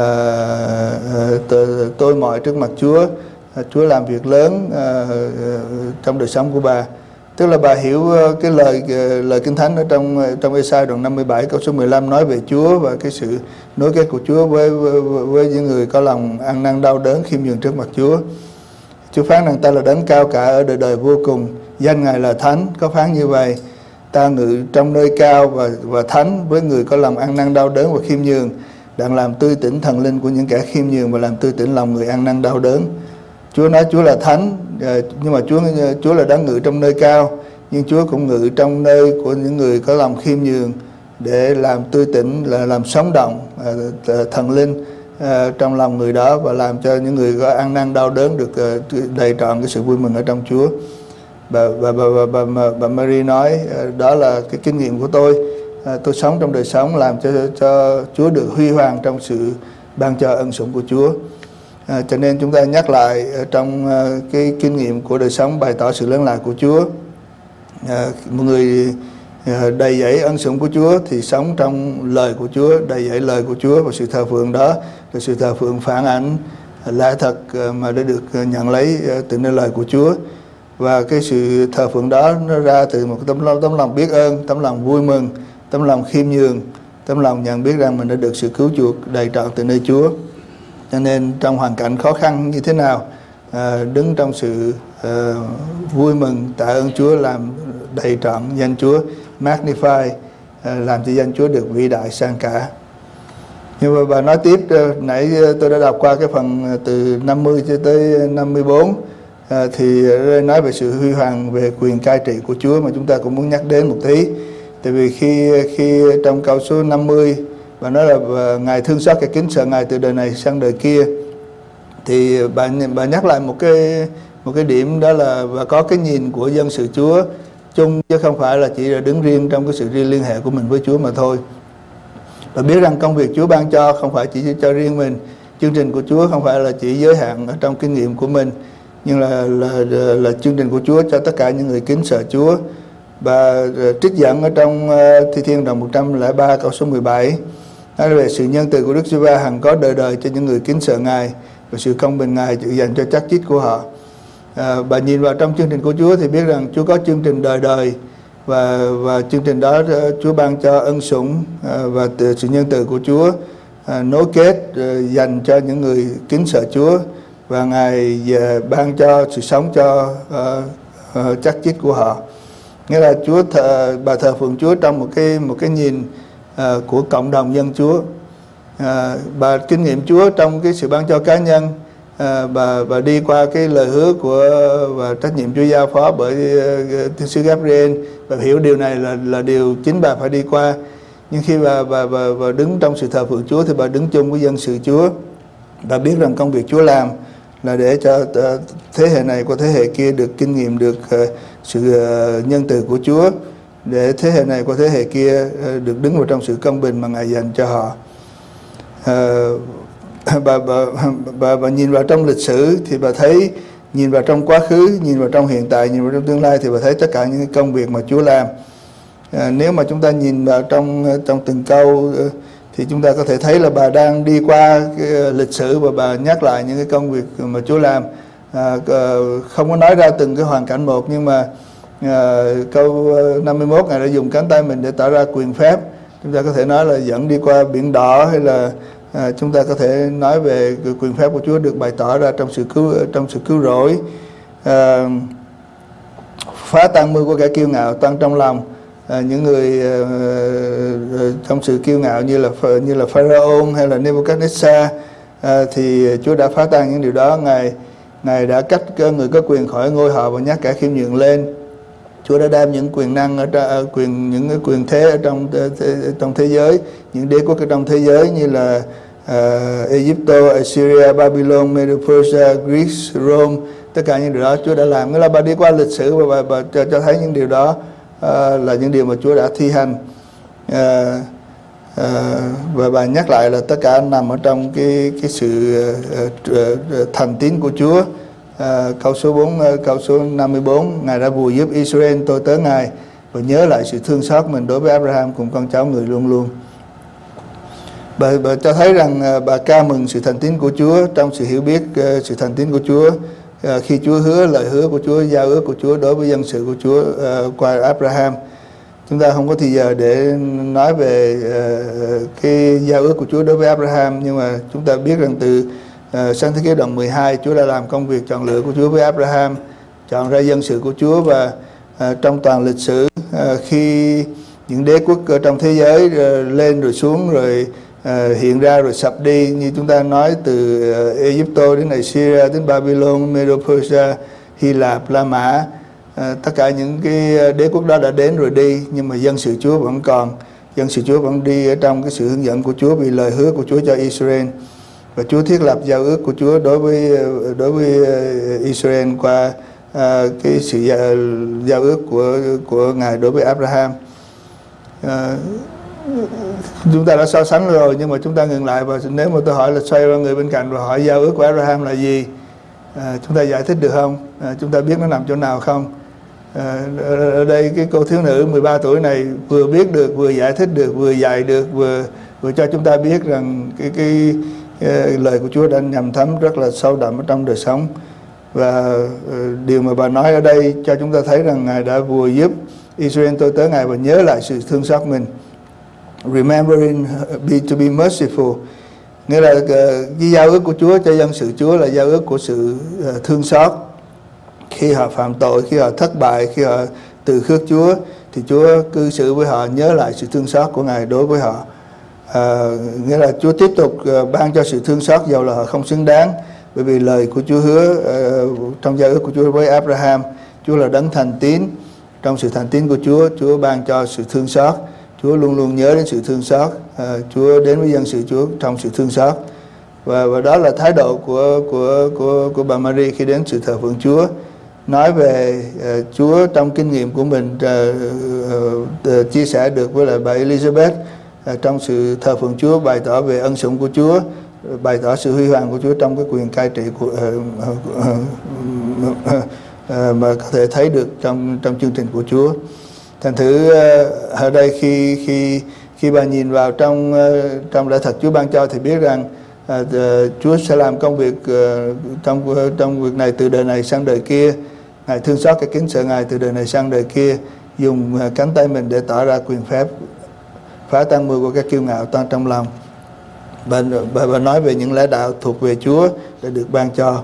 à, tôi mọi trước mặt Chúa. à, Chúa làm việc lớn à, à, trong đời sống của bà. Tức là bà hiểu cái lời lời Kinh Thánh ở trong trong Ê-sai đoạn năm mươi bảy câu số mười lăm nói về Chúa và cái sự nối kết của Chúa với với, với những người có lòng ăn năn đau đớn khiêm nhường trước mặt Chúa. Chúa phán rằng ta là đấng cao cả ở đời đời vô cùng, danh Ngài là Thánh, có phán như vậy. Ta ngự trong nơi cao và và thánh với người có lòng ăn năn đau đớn và khiêm nhường, đang làm tươi tỉnh thần linh của những kẻ khiêm nhường và làm tươi tỉnh lòng người ăn năn đau đớn. Chúa nói Chúa là Thánh, nhưng mà Chúa Chúa là đấng ngự trong nơi cao, nhưng Chúa cũng ngự trong nơi của những người có lòng khiêm nhường để làm tươi tỉnh, là làm sống động thần linh trong lòng người đó, và làm cho những người có ăn năn đau đớn được đầy trọn cái sự vui mừng ở trong Chúa. Bà, bà, bà, bà, bà, bà Mary nói đó là cái kinh nghiệm của tôi. Tôi sống trong đời sống làm cho cho Chúa được huy hoàng trong sự ban cho ân sủng của Chúa. À, cho nên chúng ta nhắc lại trong uh, cái kinh nghiệm của đời sống bày tỏ sự lớn lao của Chúa. À, một người uh, đầy dẫy ân sủng của Chúa thì sống trong lời của Chúa, đầy dẫy lời của Chúa, và sự thờ phượng đó là sự thờ phượng phản ảnh uh, lẽ thật uh, mà đã được uh, nhận lấy uh, từ nơi lời của Chúa. Và cái sự thờ phượng đó nó ra từ một tấm lòng, tấm lòng biết ơn, tấm lòng vui mừng, tấm lòng khiêm nhường, tấm lòng nhận biết rằng mình đã được sự cứu chuộc đầy trọn từ nơi Chúa. Cho nên trong hoàn cảnh khó khăn như thế nào, à, đứng trong sự à, vui mừng tạ ơn Chúa, làm đầy trọn danh Chúa, magnify, à, làm cho danh Chúa được vĩ đại sang cả. Nhưng mà bà nói tiếp, nãy tôi đã đọc qua cái phần từ năm mươi cho tới năm mươi bốn, à, thì nói về sự huy hoàng về quyền cai trị của Chúa mà chúng ta cũng muốn nhắc đến một tí. Tại vì khi khi trong câu số năm mươi bà nói là Ngài thương xót kẻ kính sợ Ngài từ đời này sang đời kia, thì bà bà nhắc lại một cái một cái điểm, đó là bà có cái nhìn của dân sự Chúa chung, chứ không phải là chỉ là đứng riêng trong cái sự liên hệ của mình với Chúa mà thôi. Bà biết rằng công việc Chúa ban cho không phải chỉ cho riêng mình, chương trình của Chúa không phải là chỉ giới hạn ở trong kinh nghiệm của mình, nhưng là là là, là chương trình của Chúa cho tất cả những người kính sợ Chúa. Bà trích dẫn ở trong Thi Thiên đoạn một trăm lẻ ba câu số mười bảy nói về sự nhân từ của Đức Giê-hô-va hằng có đời đời cho những người kính sợ Ngài, và sự công bình Ngài dành cho chắc chít của họ. À, bà nhìn vào trong chương trình của Chúa thì biết rằng Chúa có chương trình đời đời, và và chương trình đó Chúa ban cho ân sủng à, và sự nhân từ của Chúa à, nối kết à, dành cho những người kính sợ Chúa, và Ngài à, ban cho sự sống cho à, à, chắc chít của họ. Nghĩa là Chúa thờ, bà thờ phượng Chúa trong một cái một cái nhìn à, của cộng đồng dân Chúa. À, bà kinh nghiệm Chúa trong cái sự ban cho cá nhân. À, bà bà đi qua cái lời hứa của và trách nhiệm Chúa giao phó bởi uh, thiên sứ Gabriel, và hiểu điều này là là điều chính bà phải đi qua. Nhưng khi bà bà bà, bà đứng trong sự thờ phượng Chúa thì bà đứng chung với dân sự Chúa. Bà biết rằng công việc Chúa làm là để cho uh, thế hệ này qua thế hệ kia được kinh nghiệm được uh, sự uh, nhân từ của Chúa, để thế hệ này qua thế hệ kia uh, được đứng vào trong sự công bình mà Ngài dành cho họ. Uh, bà, bà, bà, bà nhìn vào trong lịch sử thì bà thấy, nhìn vào trong quá khứ, nhìn vào trong hiện tại, nhìn vào trong tương lai, thì bà thấy tất cả những công việc mà Chúa làm. À, nếu mà chúng ta nhìn vào trong trong từng câu thì chúng ta có thể thấy là bà đang đi qua cái lịch sử và bà nhắc lại những cái công việc mà Chúa làm. À, không có nói ra từng cái hoàn cảnh một, nhưng mà À, câu năm mươi mốt, Ngài đã dùng cánh tay mình để tỏ ra quyền phép. Chúng ta có thể nói là dẫn đi qua biển đỏ, hay là à, chúng ta có thể nói về quyền phép của Chúa được bày tỏ ra trong sự cứu trong sự cứu rỗi. À, phá tan mưu của kẻ kiêu ngạo, tăng trong lòng. À, những người à, trong sự kiêu ngạo như là như là Pharaoh hay là Nebuchadnezzar, à, thì Chúa đã phá tan những điều đó. Ngài Ngài đã cách người có quyền khỏi ngôi họ và nhắc kẻ khiêm nhường lên. Chúa đã đem những quyền năng ở trong, quyền những cái quyền thế ở trong trong thế giới, những đế quốc ở trong thế giới như là uh, Egypto, Assyria, Babylon, Medo-Persia, Greece, Rome, tất cả những điều đó Chúa đã làm. Nghĩa là bà đi qua lịch sử và bà, bà cho, cho thấy những điều đó uh, là những điều mà Chúa đã thi hành. Uh, uh, và bà nhắc lại là tất cả nằm ở trong cái cái sự uh, uh, thành tín của Chúa. À, câu số bốn, câu số năm mươi bốn, Ngài đã bùi giúp Israel tôi tớ Ngài và nhớ lại sự thương xót mình đối với Abraham cùng con cháu người luôn luôn. Bà, bà cho thấy rằng bà ca mừng sự thành tín của Chúa trong sự hiểu biết uh, sự thành tín của Chúa, uh, khi Chúa hứa lời hứa của Chúa, giao ước của Chúa đối với dân sự của Chúa uh, qua Abraham. Chúng ta không có thời giờ để nói về uh, cái giao ước của Chúa đối với Abraham, nhưng mà chúng ta biết rằng từ Uh, Sáng thế ký đoạn mười hai, Chúa đã làm công việc chọn lựa của Chúa với Abraham, chọn ra dân sự của Chúa. Và uh, trong toàn lịch sử, uh, khi những đế quốc ở trong thế giới uh, lên rồi xuống, rồi uh, hiện ra rồi sập đi, như chúng ta nói từ uh, Egypto đến Assyria, đến Babylon, Medo-Persia, Hy Lạp, La Mã, uh, tất cả những cái đế quốc đó đã đến rồi đi, nhưng mà dân sự Chúa vẫn còn, dân sự Chúa vẫn đi ở trong cái sự hướng dẫn của Chúa vì lời hứa của Chúa cho Israel. Và Chúa thiết lập giao ước của Chúa đối với đối với Israel qua uh, cái sự giao, giao ước của của Ngài đối với Abraham. Uh, chúng ta đã so sánh rồi, nhưng mà chúng ta ngừng lại, và nếu mà tôi hỏi là xoay qua người bên cạnh và hỏi giao ước của Abraham là gì, uh, chúng ta giải thích được không? Uh, chúng ta biết nó nằm chỗ nào không? Uh, ở đây cái cô thiếu nữ mười ba tuổi này vừa biết được, vừa giải thích được, vừa dạy được, vừa vừa cho chúng ta biết rằng cái cái lời của Chúa đã nhằm thấm rất là sâu đậm ở trong đời sống. Và điều mà bà nói ở đây cho chúng ta thấy rằng Ngài đã vừa giúp Israel tôi tớ Ngài và nhớ lại sự thương xót mình. Remembering be to be merciful, nghĩa là cái giao ước của Chúa cho dân sự Chúa là giao ước của sự thương xót. Khi họ phạm tội, khi họ thất bại, khi họ từ khước Chúa, thì Chúa cư xử với họ, nhớ lại sự thương xót của Ngài đối với họ. À, nghĩa là Chúa tiếp tục uh, ban cho sự thương xót dầu là họ không xứng đáng, bởi vì lời của Chúa hứa uh, trong giao ước của Chúa với Abraham, Chúa là đấng thành tín. Trong sự thành tín của Chúa, Chúa ban cho sự thương xót. Chúa luôn luôn nhớ đến sự thương xót. Uh, Chúa đến với dân sự Chúa trong sự thương xót, và và đó là thái độ của của của của bà Mary khi đến sự thờ phượng Chúa. Nói về uh, Chúa trong kinh nghiệm của mình, uh, uh, uh, chia sẻ được với lại bà Elizabeth. Trong sự thờ phượng Chúa, bày tỏ về ân sủng của Chúa, bày tỏ sự huy hoàng của Chúa trong cái quyền cai trị của, uh, uh, uh, uh, uh, mà có thể thấy được trong trong chương trình của Chúa. Thành thử uh, ở đây khi khi khi bà nhìn vào trong uh, trong lẽ thật Chúa ban cho, thì biết rằng uh, uh, Chúa sẽ làm công việc uh, trong uh, trong việc này từ đời này sang đời kia. Ngài thương xót cái kính sợ Ngài từ đời này sang đời kia, dùng uh, cánh tay mình để tỏ ra quyền phép, phá tan mưu của các kiêu ngạo, tan trong lòng. Bà, bà, bà nói về những lẽ đạo thuộc về Chúa đã được ban cho.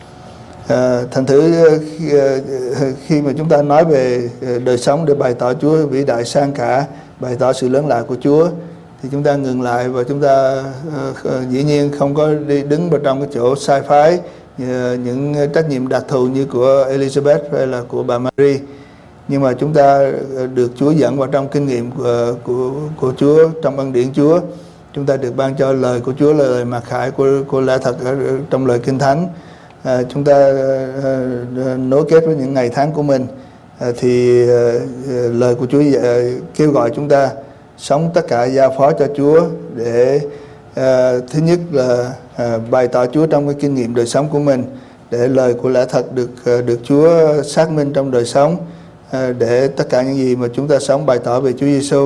À, thành thử khi, khi mà chúng ta nói về đời sống để bày tỏ Chúa vĩ đại sang cả, bày tỏ sự lớn lạ của Chúa, thì chúng ta ngừng lại và chúng ta uh, dĩ nhiên không có đi đứng vào trong cái chỗ sai phái, uh, những trách nhiệm đặc thù như của Elizabeth hay là của bà Mary. Nhưng mà chúng ta được Chúa dẫn vào trong kinh nghiệm của, của, của Chúa, trong ân điển Chúa. Chúng ta được ban cho lời của Chúa là lời mặc khải của, của lẽ thật ở trong lời Kinh Thánh. À, chúng ta à, nối kết với những ngày tháng của mình, à, thì à, lời của Chúa à, kêu gọi chúng ta sống tất cả giao phó cho Chúa để à, thứ nhất là à, bày tỏ Chúa trong cái kinh nghiệm đời sống của mình, để lời của lẽ thật được được Chúa xác minh trong đời sống, để tất cả những gì mà chúng ta sống bày tỏ về Chúa Giêsu.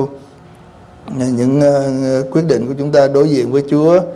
Những uh, quyết định của chúng ta đối diện với Chúa uh,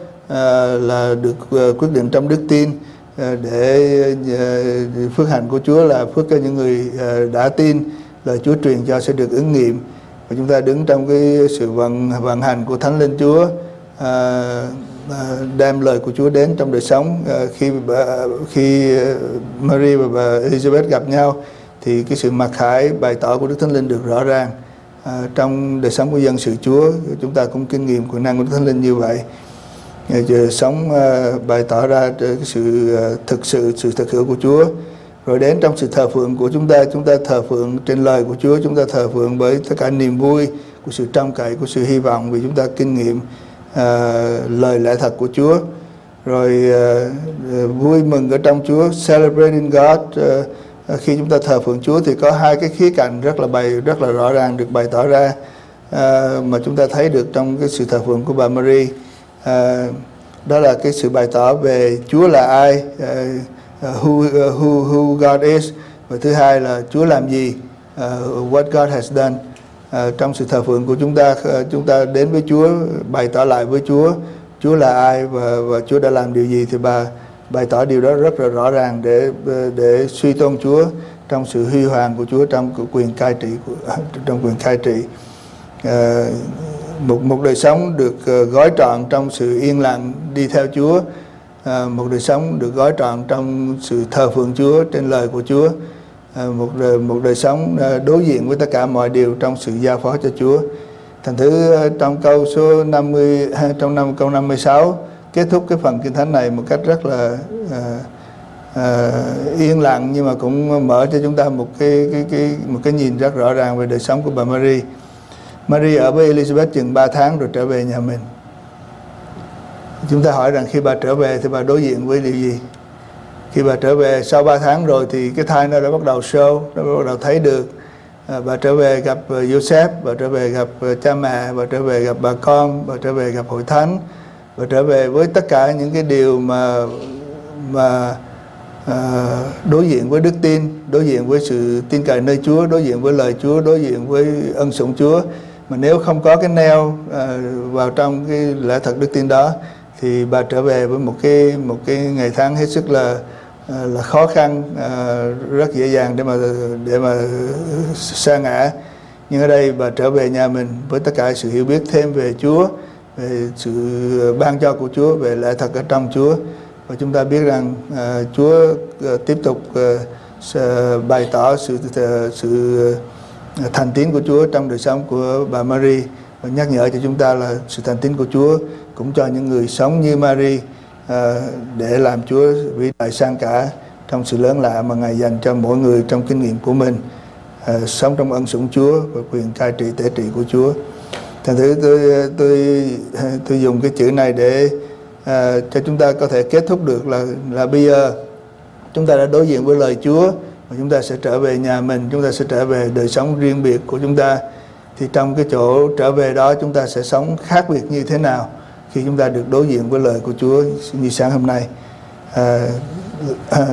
là được uh, quyết định trong đức tin, uh, để uh, phước hạnh của Chúa là phước cho những người uh, đã tin, lời Chúa truyền cho sẽ được ứng nghiệm, và chúng ta đứng trong cái sự vận vận hành của Thánh Linh Chúa, à, à, đem lời của Chúa đến trong đời sống. À, khi khi Mary và bà Elizabeth gặp nhau thì cái sự mặc khải bày tỏ của Đức Thánh Linh được rõ ràng. À, trong đời sống của dân sự Chúa, chúng ta cũng kinh nghiệm quyền năng của Đức Thánh Linh như vậy. À, sống à, bày tỏ ra cái sự à, thực sự sự thực hữu của Chúa. Rồi đến trong sự thờ phượng của chúng ta, chúng ta thờ phượng trên lời của Chúa, chúng ta thờ phượng bởi tất cả niềm vui của sự trông cậy, của sự hy vọng, vì chúng ta kinh nghiệm à, lời lẽ thật của Chúa. Rồi à, vui mừng ở trong Chúa, celebrating God. À, khi chúng ta thờ phượng Chúa thì có hai cái khía cạnh rất là bày rất là rõ ràng được bày tỏ ra, à, mà chúng ta thấy được trong cái sự thờ phượng của bà Mary. À, đó là cái sự bày tỏ về Chúa là ai, à, who, who, who God is, và thứ hai là Chúa làm gì, uh, what God has done. Uh, trong sự thờ phượng của chúng ta, uh, chúng ta đến với Chúa, bày tỏ lại với Chúa Chúa là ai và, và Chúa đã làm điều gì, thì bà bày tỏ điều đó rất là rõ ràng để để suy tôn Chúa trong sự huy hoàng của Chúa, trong quyền cai trị của, trong quyền cai trị. Uh, một một đời sống được uh, gói trọn trong sự yên lặng đi theo Chúa. À, một đời sống được gói trọn trong sự thờ phượng Chúa, trên lời của Chúa. À, một đời, một đời sống à, đối diện với tất cả mọi điều trong sự giao phó cho Chúa. Thành thử trong câu số năm mươi, trong năm câu năm mươi sáu kết thúc cái phần kinh thánh này một cách rất là à, à, yên lặng, nhưng mà cũng mở cho chúng ta một cái cái cái một cái nhìn rất rõ ràng về đời sống của bà Mary. Mary ở với Elizabeth chừng ba tháng rồi trở về nhà mình. Chúng ta hỏi rằng khi bà trở về thì bà đối diện với điều gì? Khi bà trở về sau ba tháng rồi thì cái thai nó đã bắt đầu show, nó bắt đầu thấy được. À, bà trở về gặp Joseph, bà trở về gặp cha mẹ, bà trở về gặp bà con, bà trở về gặp hội thánh, bà trở về với tất cả những cái điều mà mà à, đối diện với đức tin, đối diện với sự tin cậy nơi Chúa, đối diện với lời Chúa, đối diện với ân sủng Chúa. Mà nếu không có cái neo à, vào trong cái lẽ thật đức tin đó, thì bà trở về với một cái một cái ngày tháng hết sức là là khó khăn, rất dễ dàng để mà để mà sa ngã. Nhưng ở đây bà trở về nhà mình với tất cả sự hiểu biết thêm về Chúa, về sự ban cho của Chúa, về lẽ thật ở trong Chúa. Và chúng ta biết rằng uh, Chúa uh, tiếp tục uh, bày tỏ sự uh, sự thành tín của Chúa trong đời sống của bà Mary, và nhắc nhở cho chúng ta là sự thành tín của Chúa cũng cho những người sống như Mary, à, để làm Chúa vĩ đại sang cả trong sự lớn lạ mà Ngài dành cho mỗi người trong kinh nghiệm của mình, à, sống trong ân sủng Chúa và quyền cai trị tế trị của Chúa. Thành thử tôi tôi tôi dùng cái chữ này để à, cho chúng ta có thể kết thúc được là là bây giờ chúng ta đã đối diện với lời Chúa và chúng ta sẽ trở về nhà mình, chúng ta sẽ trở về đời sống riêng biệt của chúng ta. Thì trong cái chỗ trở về đó chúng ta sẽ sống khác biệt như thế nào khi chúng ta được đối diện với lời của Chúa như sáng hôm nay, à, à,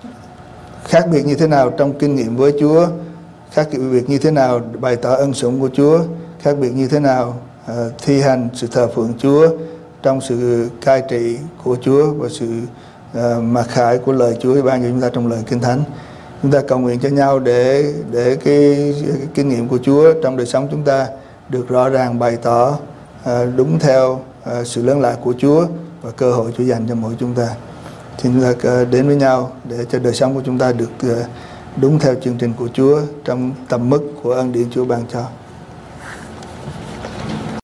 khác biệt như thế nào trong kinh nghiệm với Chúa, khác biệt như thế nào bày tỏ ân sủng của Chúa, khác biệt như thế nào à, thi hành sự thờ phượng Chúa trong sự cai trị của Chúa và sự à, mặc khải của lời Chúa ban cho chúng ta trong lời Kinh Thánh. Chúng ta cầu nguyện cho nhau để để cái, cái kinh nghiệm của Chúa trong đời sống chúng ta được rõ ràng bày tỏ à, đúng theo à, sự lớn lạ của Chúa và cơ hội Chúa dành cho mỗi chúng ta. Thì chúng ta đến với nhau để cho đời sống của chúng ta được đúng theo chương trình của Chúa trong tầm mức của ân điển Chúa ban cho.